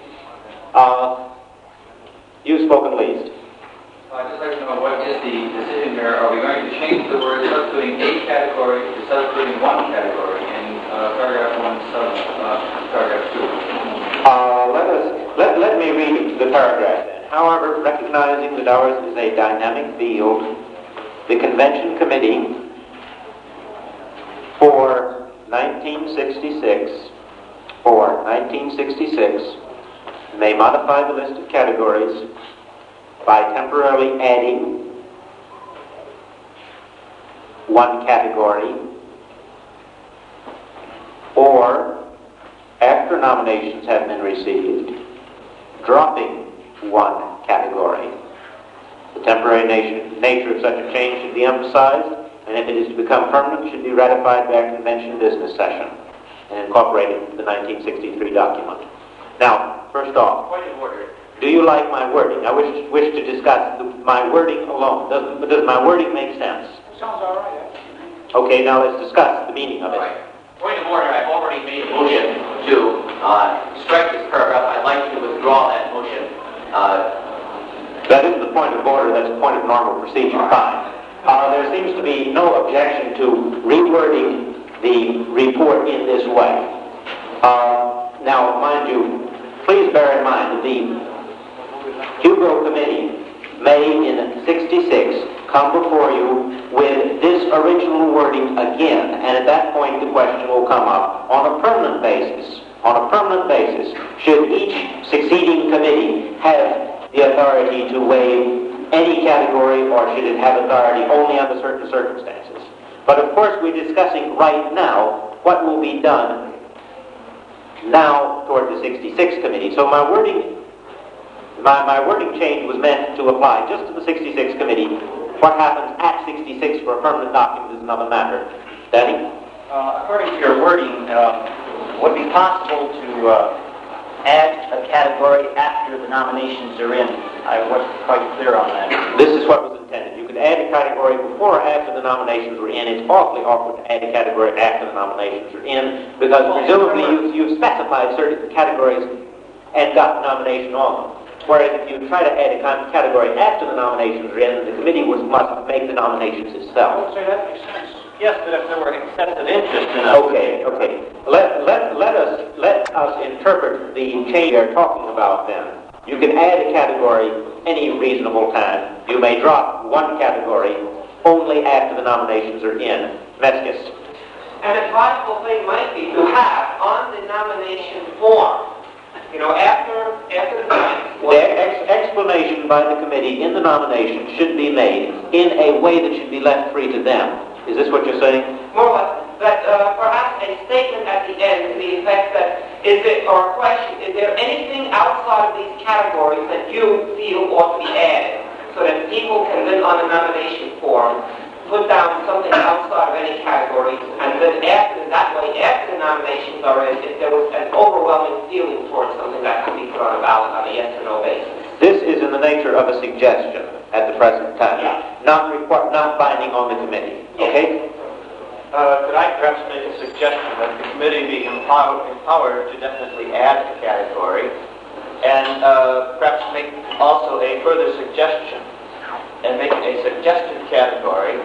You've spoken least. I'd just like to know what is the decision here. Are we going to change the word substituting a category to substituting one category in paragraph 1 paragraph 2? Let me read the paragraph then. However, recognizing that ours is a dynamic field, the convention committee for 1966 may modify the list of categories by temporarily adding one category, or after nominations have been received, dropping one category. The temporary nature of such a change should be emphasized, and if it is to become permanent, should be ratified by a convention business session and incorporated into the 1963 document. Now, first off, Point of order. do you like my wording? I wish to discuss my wording alone. Does my wording make sense? It sounds all right, actually. Okay, now let's discuss the meaning of it. Right. Point of order, I've already made a motion to strike this paragraph. I'd like to withdraw that motion. That isn't the point of order, that's a point of normal procedure. Fine. There seems to be no objection to rewording the report in this way. Now, mind you, please bear in mind that the Hugo Committee may, in 66, come before you with this original wording again, and at that point the question will come up on a permanent basis. On a permanent basis, should each succeeding committee have the authority to waive any category, or should it have authority only under certain circumstances? But of course, we're discussing right now what will be done now toward the 66 committee. So my wording change was meant to apply just to the 66 committee. What happens at 66 for a permanent document is another matter. Danny? According to your wording, would it be possible to add a category after the nominations are in? I wasn't quite clear on that. This is what was intended. You could add a category before or after the nominations were in. It's awfully awkward to add a category after the nominations are in, because presumably you've specified certain categories and got the nomination on them. Whereas if you try to add a category after the nominations are in, the committee must make the nominations itself. I would say that makes sense. Yes, but if there were excessive interest in us. Okay. Let us interpret the change you're talking about then. You can add a category any reasonable time. You may drop one category only after the nominations are in. Meskis. And a possible thing might be to have on the nomination form, after the explanation by the committee in the nomination should be made in a way that should be left free to them. Is this what you're saying? More or less. But perhaps a statement at the end to the effect that, is there anything outside of these categories that you feel ought to be added? So that people can then on the nomination form put down something outside of any category, and then after the nominations are in, if there was an overwhelming feeling towards something, that could be put on a ballot on a yes or no basis. This is in the nature of a suggestion at the present time, not binding on the committee. Okay? Could I perhaps make a suggestion that the committee be empowered to definitely add a category, and perhaps make also a further suggestion, and make a suggested category,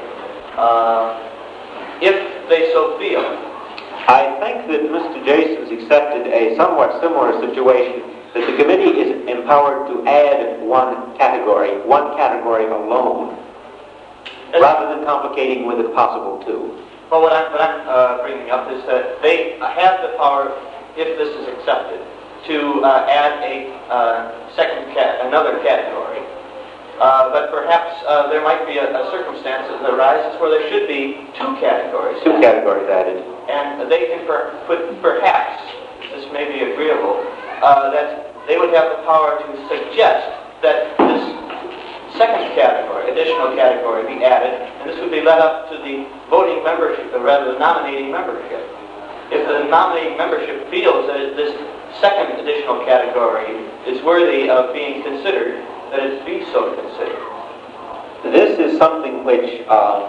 if they so feel. I think that Mr. Jason's accepted a somewhat similar situation, that the committee is empowered to add one category alone, rather than complicating with a possible two. Well, what I'm bringing up is that they have the power, if this is accepted, to add another category. But perhaps there might be a circumstance that arises where there should be two categories. Two categories added. And they can perhaps, this may be agreeable, that they would have the power to suggest that this second category, additional category, be added, and this would be led up to the voting membership, or rather the nominating membership. If the nominating membership feels that this second additional category is worthy of being considered, that it be so considered. This is something which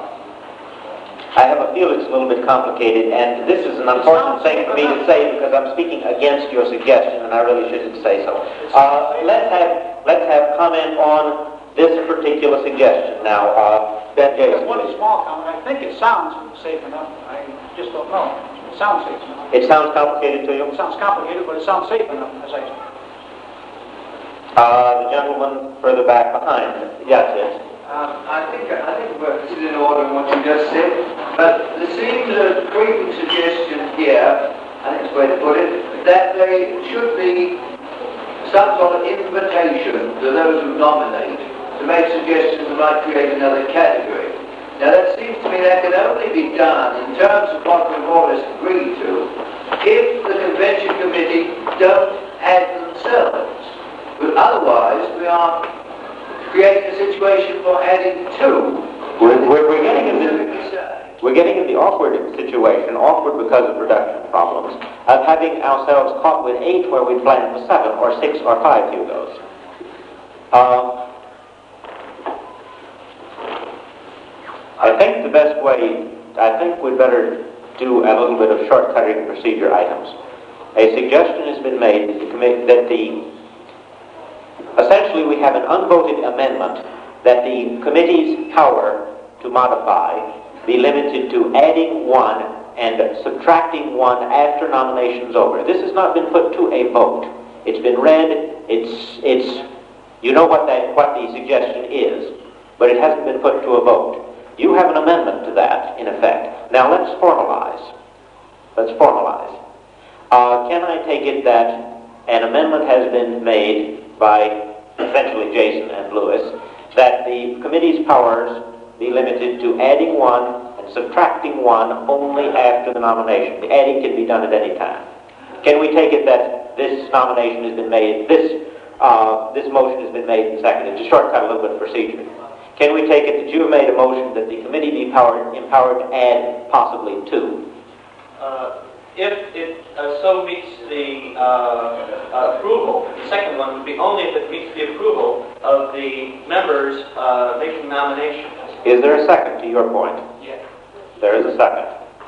I have a feel it's a little bit complicated, and this is an unfortunate thing for me to say because I'm speaking against your suggestion, and I really shouldn't say so. Let's have comment on this particular suggestion now. Ben Jason. One small comment. I think it sounds safe enough. I just don't know. It sounds safe enough. It sounds complicated to you? It sounds complicated, but it sounds safe enough, as I say. The gentleman further back behind. Yes, yes. I think this is in order in what you just said, but there seems a creeping suggestion here, I think it's the way to put it, that there should be some sort of invitation to those who nominate to make suggestions that might create another category. Now that seems to me that can only be done in terms of what we've always agreed to if the convention committee don't add themselves. But otherwise we are creating a situation for adding two. We're getting in the awkward situation, awkward because of production problems, of having ourselves caught with 8 where we planned for 7 or 6 or 5 Hugos. I think the best way, we'd better do a little bit of shortcutting procedure items. A suggestion has been made that essentially we have an unvoted amendment that the committee's power to modify be limited to adding 1 and subtracting 1 after nomination's over. This has not been put to a vote. It's been read, it's you know what the suggestion is, but it hasn't been put to a vote. You have an amendment to that, in effect. Now let's formalize. Can I take it that an amendment has been made by essentially Jason and Lewis, that the committee's powers be limited to adding 1 and subtracting 1 only after the nomination? The adding can be done at any time. Can we take it that this nomination has been made, this motion has been made and seconded, to shortcut a little bit of procedure? Can we take it that you have made a motion that the committee be empowered to add possibly 2? If it so meets the approval, the second one would be only if it meets the approval of the members making nominations. Is there a second to your point? Yes. There is a second.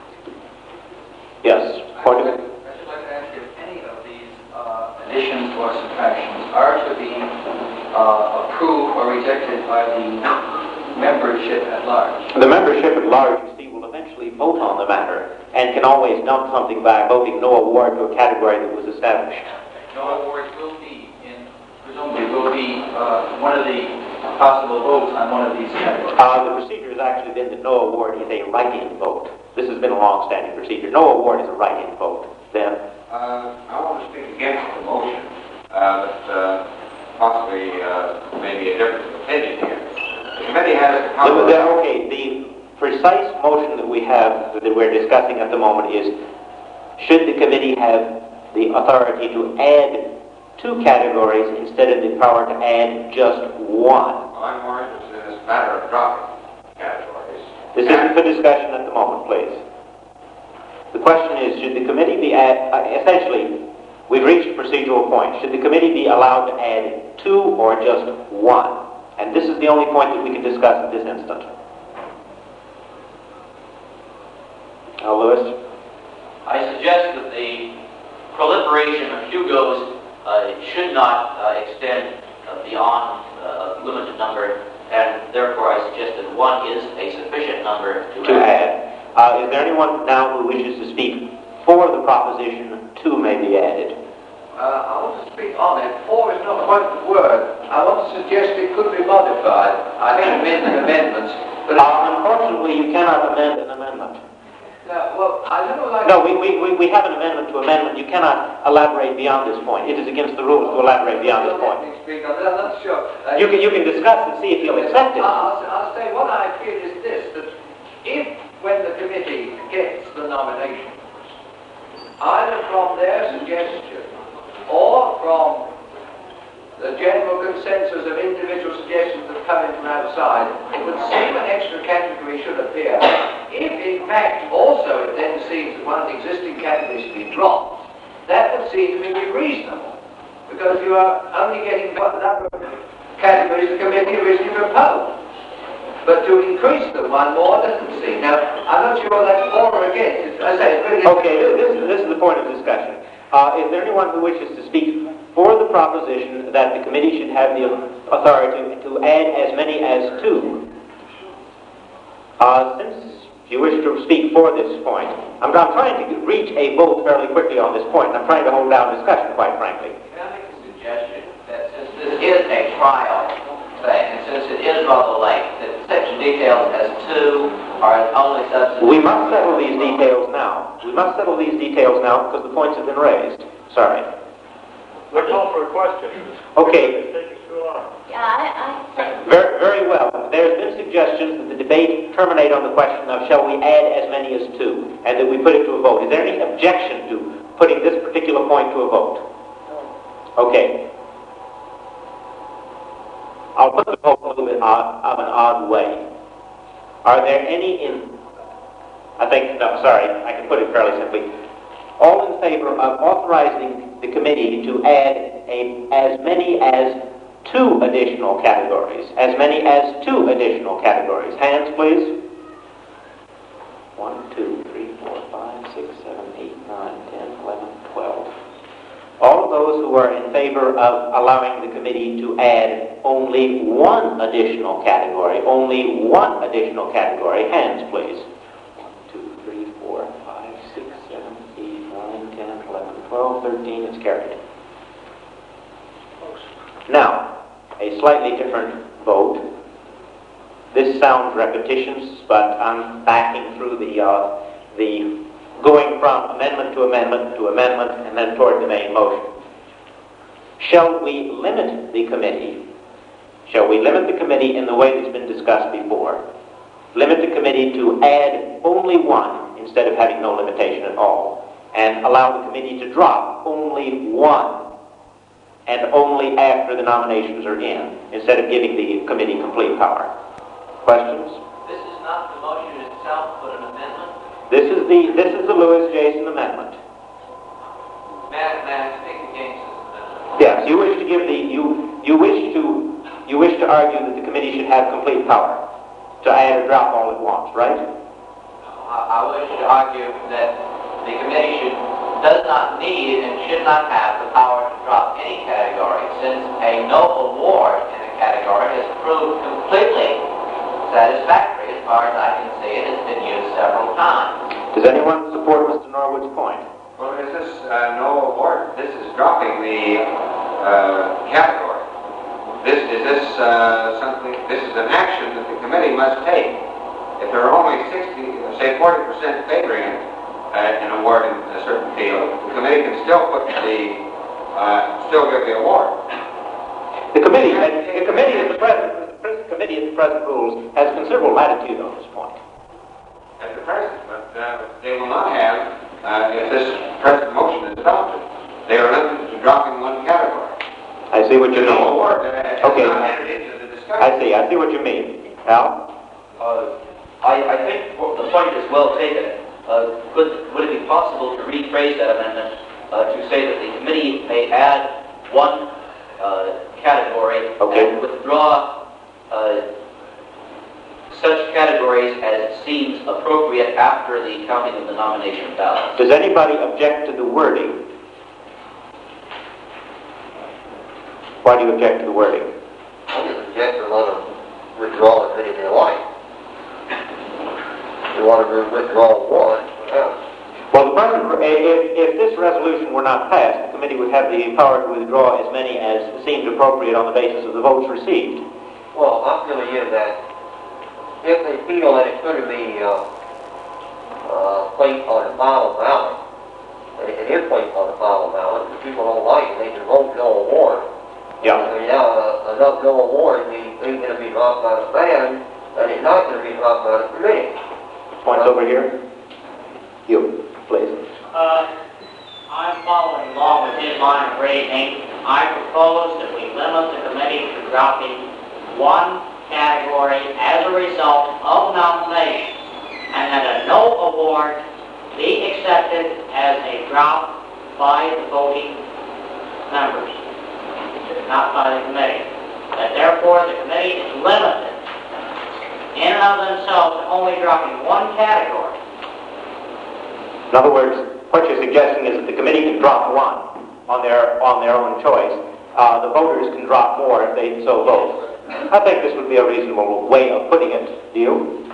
Yes. I should like to ask if any of these additions or subtractions are to be approved or rejected by the membership at large. The membership at large, you see, will eventually vote on the matter and can always dump something by voting no award to a category that was established. No awards presumably will be one of the possible votes on one of these categories. The procedure has actually been that no award is a write-in vote. This has been a long-standing procedure. No award is a write-in vote. Then? I want to speak against the motion, but possibly maybe a different opinion here. The committee has Okay, the precise motion that we have, that we're discussing at the moment is, should the committee have the authority to add 2 categories instead of the power to add just 1? I'm more interested in this matter of dropping categories. This isn't for discussion at the moment, please. The question is, should the committee be essentially, we've reached a procedural point. Should the committee be allowed to add 2 or just 1? And this is the only point that we can discuss at this instant. Now, Lewis? I suggest that the proliferation of Hugos should not extend beyond a limited number, and therefore I suggest that 1 is a sufficient number to add. Is there anyone now who wishes to speak for the proposition 2 may be added? I want to speak on it. 4 is not quite the word. I want to suggest it could be modified. I think amendments. But unfortunately, you cannot amend an amendment. Well, I don't know. No, we have an amendment to amendment. You cannot elaborate beyond this point. It is against the rules to elaborate beyond this point. I'm not sure. You can discuss and see if you'll accept it. I'll say what I feel is this: that if, when the committee gets the nominations, either from their suggestion or from the general consensus of individual suggestions that come in from outside, it would seem an extra category should appear. If, in fact, also it then seems that one of the existing categories to be dropped, that would seem to me to be reasonable, because you are only getting the number of categories the committee originally proposed. But to increase them one more doesn't seem. Now, I'm not sure that's for or against. As I say, it's really okay, this is the point of discussion. Is there anyone who wishes to speak for the proposition that the committee should have the authority to add as many as 2? Since you wish to speak for this point, I'm trying to reach a vote fairly quickly on this point, and I'm trying to hold down discussion, quite frankly. Can I make a suggestion that since this is a trial thing, and since it is rather late, that such details as 2 are only substantive? We must settle these details now. We must settle these details now because the points have been raised. Sorry. We're calling for a question. Okay. It's taking too long. Very, very well. There's been suggestions that the debate terminate on the question of shall we add as many as 2, and that we put it to a vote. Is there any objection to putting this particular point to a vote? Okay. I'll put the vote a little bit of an odd way. Are there any I can put it fairly simply. All in favor of authorizing the committee to add as many as 2 additional categories. As many as 2 additional categories. Hands, please. 1, 2, 3, 4, 5, 6, 7, 8, 9, 10, 11, 12. All of those who are in favor of allowing the committee to add only 1 additional category, only 1 additional category, hands, please. 1, 2, 3, 4, 5, 6, 7, 8, 9, 10, 11, 12, 13, it's carried. Now, a slightly different vote. This sounds repetitious, but I'm backing through the going from amendment to amendment to amendment and then toward the main motion. Shall we limit the committee? Shall we limit the committee in the way that's been discussed before? Limit the committee to add only 1 instead of having no limitation at all, and allow the committee to drop only 1 and only after the nominations are in, instead of giving the committee complete power. Questions? This is not the motion itself, but an amendment? This is the Lewis Jason amendment. May I speak against this amendment? Yes, you wish to argue that the committee should have complete power. to add or drop all it wants, right? I wish to argue that the committee does not need and should not have the power to drop any category, since a no award in a category has proved completely satisfactory. As far as I can see, it has been used several times. Does anyone support Mr. Norwood's point? Well, is this no award? This is dropping the category. This is something. This is an action that the committee must take. If there are only 40% favoring it, an award in a certain field, the committee can still still give the award. The committee at the present rules has considerable latitude on this point. At the present, but they will not have if this present motion is adopted. They are limited to dropping one category. I see what you mean. No award. Okay. I see what you mean. Al? I think the point is well taken. Would it be possible to rephrase that amendment to say that the committee may add one category and withdraw such categories as it seems appropriate after the counting of the nomination ballots? Does anybody object to the wording? Why do you object to the wording? I just object to let them withdraw as many as they like. If they want to withdraw one, well, if this resolution were not passed, the committee would have the power to withdraw as many as seemed appropriate on the basis of the votes received. Well, I'm going to give that. If they feel that it could be placed on the final ballot, and it is placed on the final ballot, if people don't like it, they can vote no award. Yeah. So enough no award is going to be dropped by the band, and it's not going to be dropped by the committee. Points over here. You, please. I'm following along with his line of reasoning. I propose that we limit the committee to dropping one category as a result of nomination, and that a no award be accepted as a drop by the voting members, not by the committee. That therefore the committee is limited in and of themselves to only dropping one category. In other words, what you're suggesting is that the committee can drop one on their own choice. The voters can drop more if they so vote. I think this would be a reasonable way of putting it. Do you?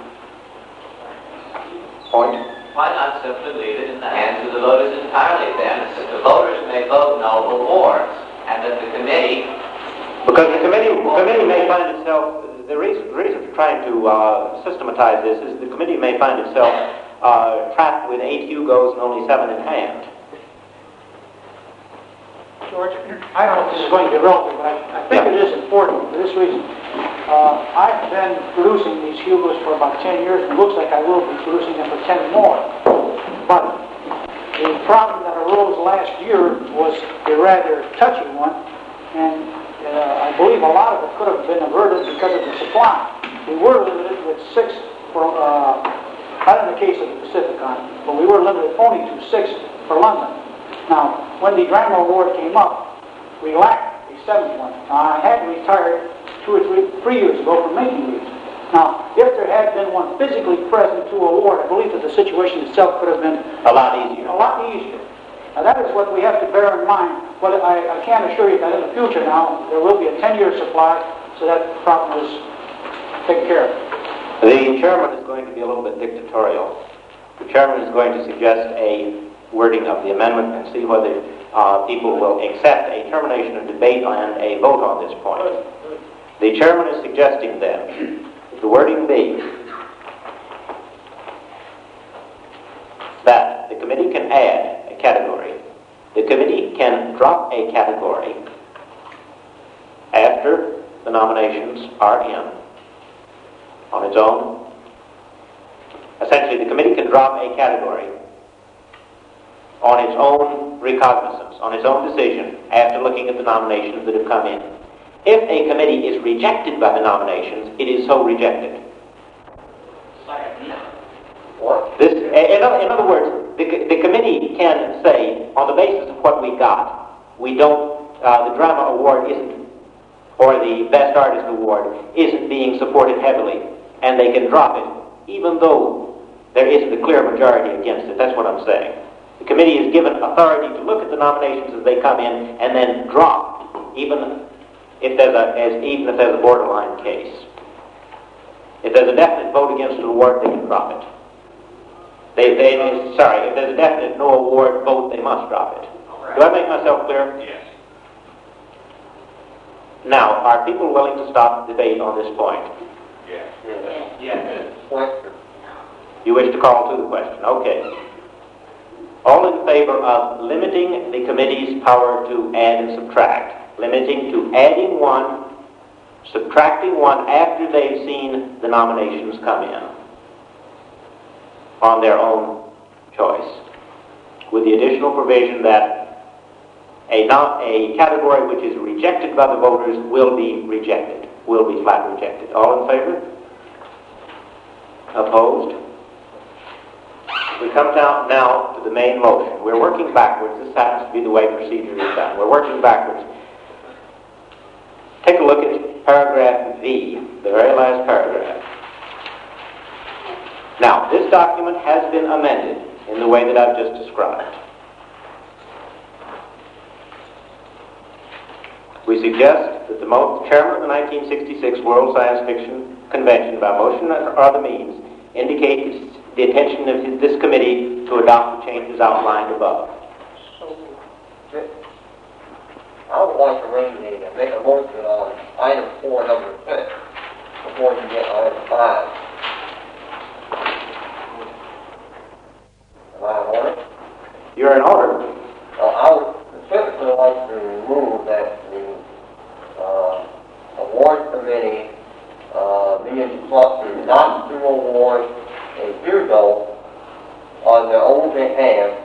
Point? Why not simply leave it in the hands of the voters entirely then? That the voters may vote no awards, and that the committee... Because the committee may find itself... The reason for trying to systematize this is the committee may find itself trapped with 8 Hugos and only 7 in hand. George, I don't know if this is going to be relevant, but I think it is important for this reason. I've been producing these Hugos for about 10 years, and it looks like I will be producing them for 10 more. But the problem that arose last year was a rather touchy one, and I believe a lot of it could have been averted because of the supply. We were limited with 6 for, not in the case of the Pacificon, but we were limited only to 6 for London. Now, when the Drama Award came up, we lacked a 7th one. Now, I had retired 2 or 3 years ago from making these. Now, if there had been one physically present to award, I believe that the situation itself could have been a lot easier. Now, that is what we have to bear in mind. But I can assure you that in the future now, there will be a 10-year supply, so that problem is taken care of. The chairman is going to be a little bit dictatorial. The chairman is going to suggest a wording of the amendment and see whether people will accept a termination of debate and a vote on this point. The chairman is suggesting then that the wording be that the committee can add a category. The committee can drop a category after the nominations are in on its own. Essentially, the committee can drop a category on its own recognizance, on its own decision, after looking at the nominations that have come in. If a committee is rejected by the nominations, it is so rejected. In other words, the committee can say, on the basis of what we got, we don't, the Drama Award isn't, or the Best Artist Award isn't being supported heavily and they can drop it, even though there isn't a clear majority against it. That's what I'm saying. The committee is given authority to look at the nominations as they come in and then drop, even if there's a borderline case. If there's a definite vote against an award, they can drop it. If there's a definite no award vote, they must drop it. Do I make myself clear? Yes. Now, are people willing to stop debate on this point? Yes. Yes. You wish to call to the question? Okay. All in favor of limiting the committee's power to add and subtract, limiting to adding one, subtracting one after they've seen the nominations come in on their own choice, with the additional provision that a category which is rejected by the voters will be rejected, will be flat rejected. All in favor? Opposed? We come down now to the main motion. We're working backwards. This happens to be the way procedure is done. We're working backwards. Take a look at paragraph V, the very last paragraph. Now, this document has been amended in the way that I've just described. We suggest that the chairman of the 1966 World Science Fiction Convention, by motion or other means, indicate the intention of this committee to adopt the changes outlined above. I would like to make a motion on item 4, number 6, before you get item 5. Am I in order? You're in order. I would specifically like to remove that the award committee be instructed not to award a Hugo on their own behalf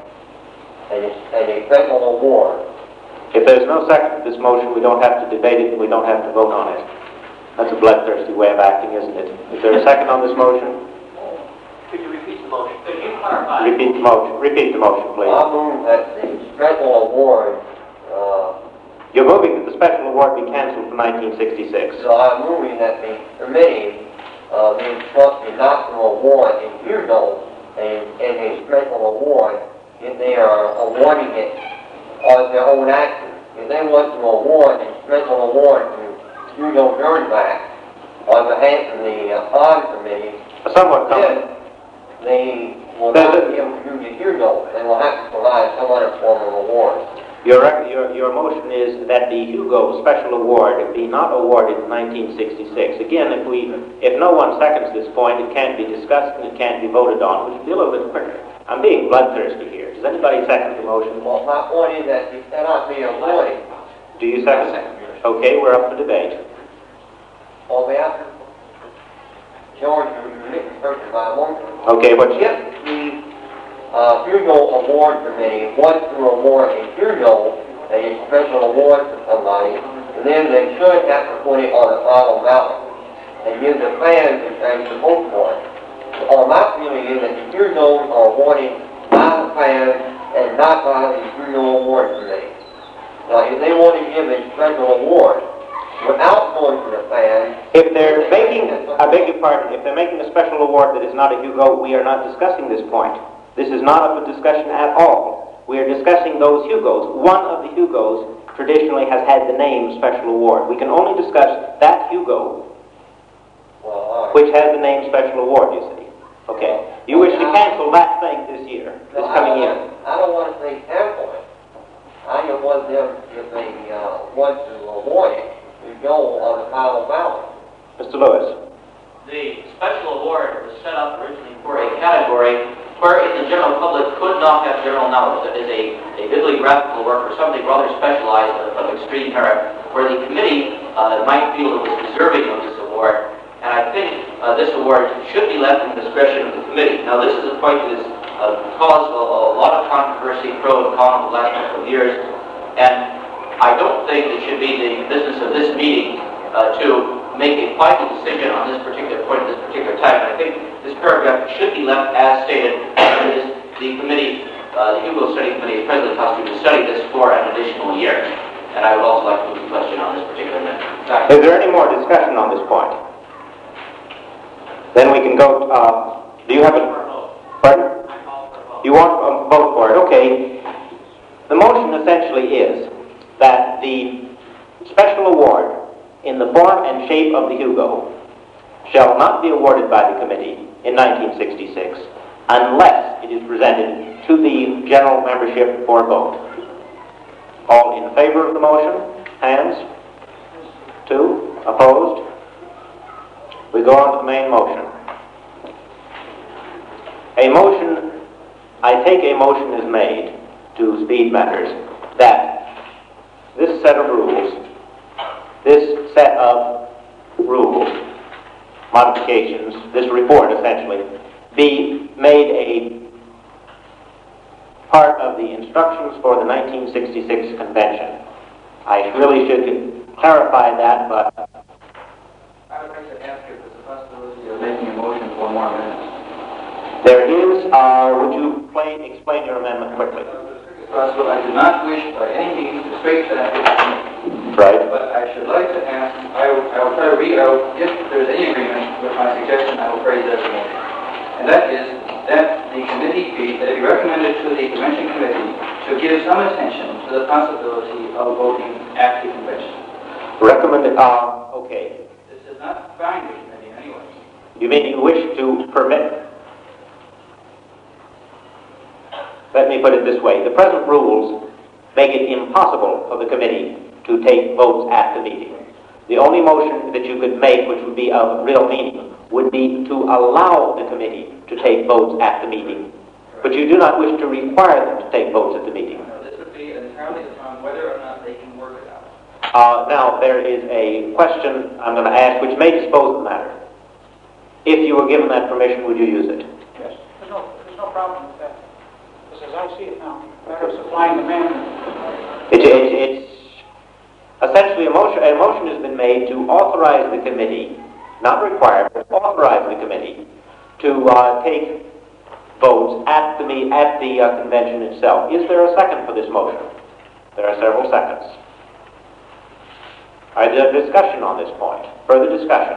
a special award. If there's no second to this motion, we don't have to debate it and we don't have to vote on it. That's a bloodthirsty way of acting, isn't it? Is there a second on this motion? Could you repeat the motion? Could you clarify? Repeat the motion, please. I move that the special award... You're moving that the special award be canceled for 1966. So I'm moving that the committee be instructed not to award a Hugo a special award if they are awarding it on their own action. If they want to award a special award to Hugo Gernsback on behalf of the Bond Committee, then they will not be able to do the Hugo. They will have to provide some other form of award. Your motion is that the Hugo Special Award be not awarded in 1966. Again, if no one seconds this point, it can't be discussed and it can't be voted on, which would be a little bit quicker. I'm being bloodthirsty here. Does anybody second the motion? Well, my point is that it cannot be awarded. Do you second it? Okay, we're up for debate. Well, we have to... George, you make the first by motion. Okay, what's... If the Hugo Award Committee wants to award a Hugo, a special award to somebody, then they should have to put it on the final ballot and give the fans a chance to vote for it. So my feeling is that the Hugos are awarded by the fans and not by the Hugo Award Committee. Now, if they want to give a special award without going to the fans... If they're making, I beg your pardon, if they're making a special award that is not a Hugo, we are not discussing this point. This is not up for discussion at all. We are discussing those Hugos. One of the Hugos traditionally has had the name Special Award. We can only discuss that Hugo, which has the name Special Award, you see. Okay. You wish to cancel that thing this year, this coming year. I don't want to say cancel it. I just want them, if they want to award it, to go on the final ballot. Mr. Lewis. The special award was set up originally for a category wherein the general public could not have general knowledge. That is a bibliographical work or something rather specialized of extreme merit, where the committee might feel it was deserving of this award. And I think this award should be left in the discretion of the committee. Now, this is a point that has caused a lot of controversy, pro and con, over the last couple of years. And I don't think it should be the business of this meeting to make a final decision on this particular point at this particular time. And I think this paragraph should be left as stated. It is the committee, the Hugo Study Committee is presently constituted to study this for an additional year. And I would also like to move the question on this particular amendment. Is there any more discussion on this point? Then we can go, do you have a... Pardon? You want a vote for it? Okay. The motion essentially is that the special award in the form and shape of the Hugo shall not be awarded by the committee in 1966 unless it is presented to the general membership for vote. All in favor of the motion? Hands? 2? Opposed? We go on to the main motion. I take a motion is made to Speed Matters that this set of rules, modifications, this report essentially, be made a part of the instructions for the 1966 convention. I really should clarify that, but I would like to ask if there's a possibility of making a motion for more minutes. There is. Would you explain your amendment quickly? Possible. I do not wish by any means to straight that. Right. But I should like to ask, I will try to read out, if there's any agreement with my suggestion, I will phrase that as a motion. And that is that the committee that it be recommended to the convention committee to give some attention to the possibility of voting at the convention. Recommended, okay. This does not bind the committee anyway. You mean you wish to permit? Let me put it this way. The present rules make it impossible for the committee to take votes at the meeting. The only motion that you could make, which would be of real meaning, would be to allow the committee to take votes at the meeting. But you do not wish to require them to take votes at the meeting. No, this would be entirely upon whether or not they can work it out. Now, there is a question I'm going to ask which may dispose of the matter. If you were given that permission, would you use it? Yes. There's no problem with that. Because as I see it now, matter of supply and demand. It's essentially a motion has been made to authorize the committee, not require, but authorize the committee to take votes at the convention itself. Is there a second for this motion? There are several seconds. Is there discussion on this point? Further discussion?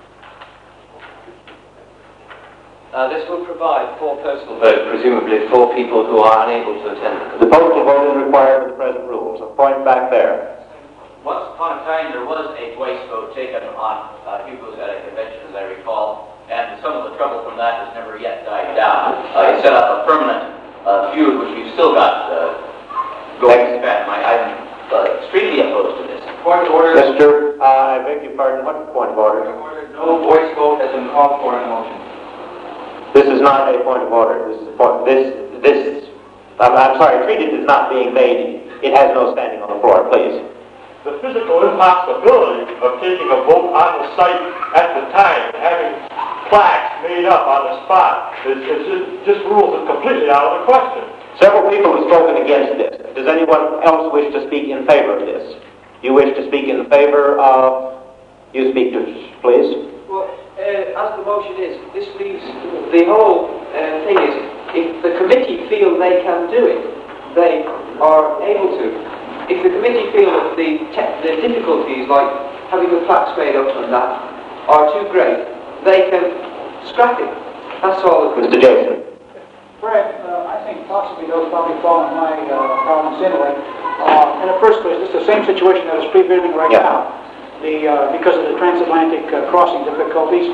This will provide for postal vote, presumably for people who are unable to attend. The postal vote is required with the present rules. A point back there. Once upon a time, there was a voice vote taken on Hugo's at a convention, as I recall, and some of the trouble from that has never yet died down. It set up a permanent feud, which we've still got going to expand. I'm extremely opposed to this. Point of order. Mr. I beg your pardon. What's the point of order? No voice vote has been called for in the motion. This is not a point of order. This is a point. I'm sorry. Treated as not being made. It has no standing on the floor. Please. The physical impossibility of taking a vote on the site at the time, having plaques made up on the spot, just rules it completely out of the question. Several people have spoken against this. Does anyone else wish to speak in favor of this? You wish to speak in favor of... You speak, please. Well, as the motion is, this leaves the whole thing is, if the committee feel they can do it, they are able to. If the committee feel that the difficulties, like having the plaques made up and that, are too great, they can scrap it. That's all. Mr. Jason. Fred, I think possibly those probably fall in my province anyway. In the first place, it's the same situation that is prevailing right now. Because of the transatlantic crossing difficulties,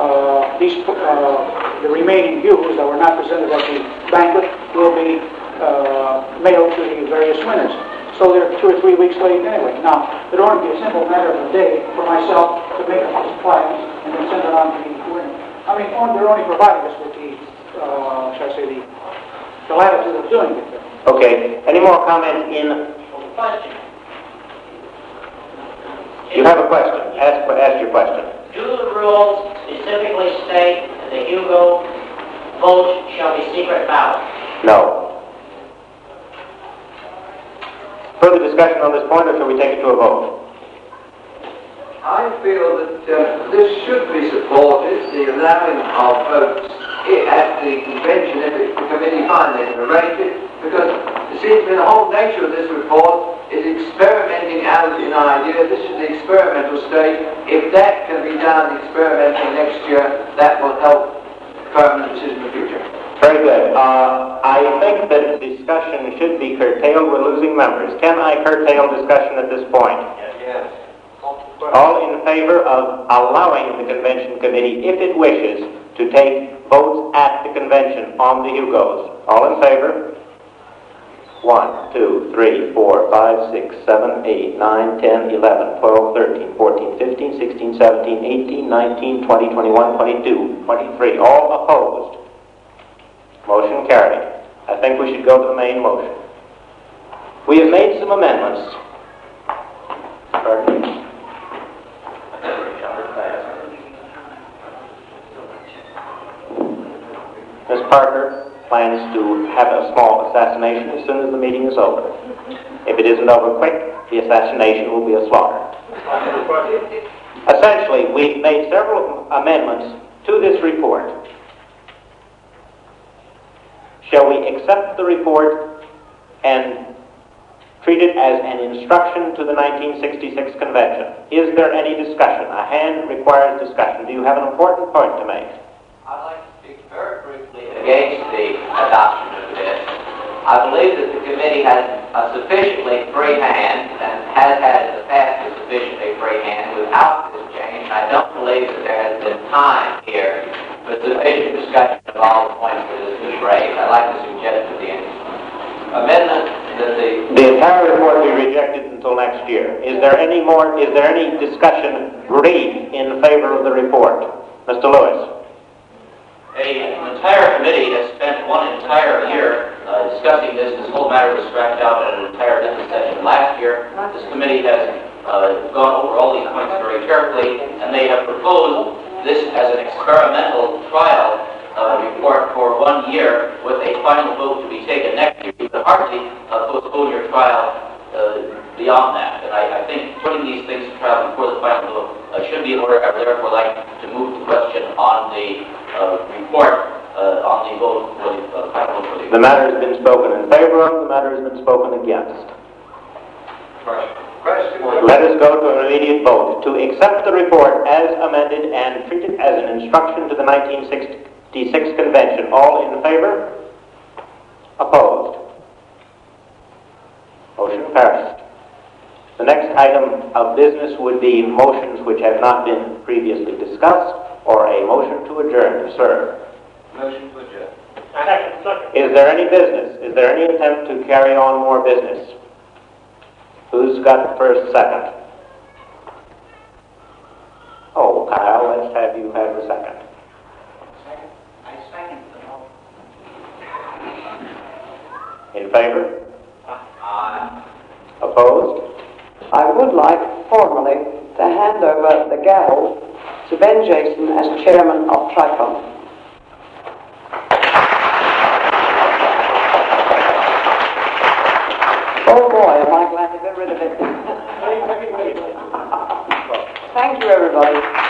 the remaining views that were not presented at the banquet will be mailed to the various winners. So they're 2 or 3 weeks late anyway. Now, it ought to be a simple matter of a day for myself to make up these flyers and then send it on to the winner. I mean, they're only providing us with the, shall I say, the latitude of doing it. Okay. Any more comment in... Question. You have a question. Ask your question. Do the rules specifically state that the Hugo vote shall be secret ballot? No. Further discussion on this point, or shall we take it to a vote? I feel that this should be supported, the allowing of votes at the convention if the committee finally arrange it, because it seems to be the whole nature of this report is experimenting out an idea. This is the experimental stage. If that can be done experimentally next year, that will help permanent decision in the future. Very good. I think that discussion should be curtailed. We're losing members. Can I curtail discussion at this point? Yes. All in favor of allowing the convention committee, if it wishes, to take votes at the convention on the Hugos? All in favor? 1, 2, 3, 4, 5, 6, 7, 8, 9, 10, 11, 12, 13, 14, 15, 16, 17, 18, 19, 20, 21, 22, 23. All opposed? Motion carried. I think we should go to the main motion. We have made some amendments. Pardon me. Ms. Parker plans to have a small assassination as soon as the meeting is over. If it isn't over quick, the assassination will be a slaughter. Essentially, we've made several amendments to this report. Shall we accept the report and treat it as an instruction to the 1966 convention? Is there any discussion? A hand requires discussion. Do you have an important point to make? I'd like to speak very briefly against the adoption of this. I believe that the committee has a sufficiently free hand and has had in the past a sufficiently free hand without this change. I don't believe that there has been time here for sufficient discussion of all the points that have been raised. I'd like to suggest that the amendment that the entire report be rejected until next year. Is there any discussion brief in favor of the report? Mr. Lewis. An entire committee has spent one entire year discussing this. This whole matter was scratched out at an entire different session last year. This committee has gone over all these points very carefully, and they have proposed this as an experimental trial report for 1 year with a final vote to be taken next year. You could hardly postpone your trial beyond that. And I think putting these things to trial before the final vote should be in order. I would therefore like to move the question on the report on the vote for the final vote for the... The matter has been spoken in favor of, the matter has been spoken against. Let us go to an immediate vote to accept the report as amended and treat it as an instruction to the 1966 convention. All in favor? Opposed? Motion passed. The next item of business would be motions which have not been previously discussed, or a motion to adjourn. Sir. Motion to adjourn. Second. Is there any business? Is there any attempt to carry on more business? Who's got the first second? Oh, Kyle, let's have you have the second. I second the motion. In favor? Aye. Opposed? I would like formally to hand over the gavel to Ben Jason as chairman of TRICOM. Oh boy, am I glad to get rid of it. Thank you, everybody.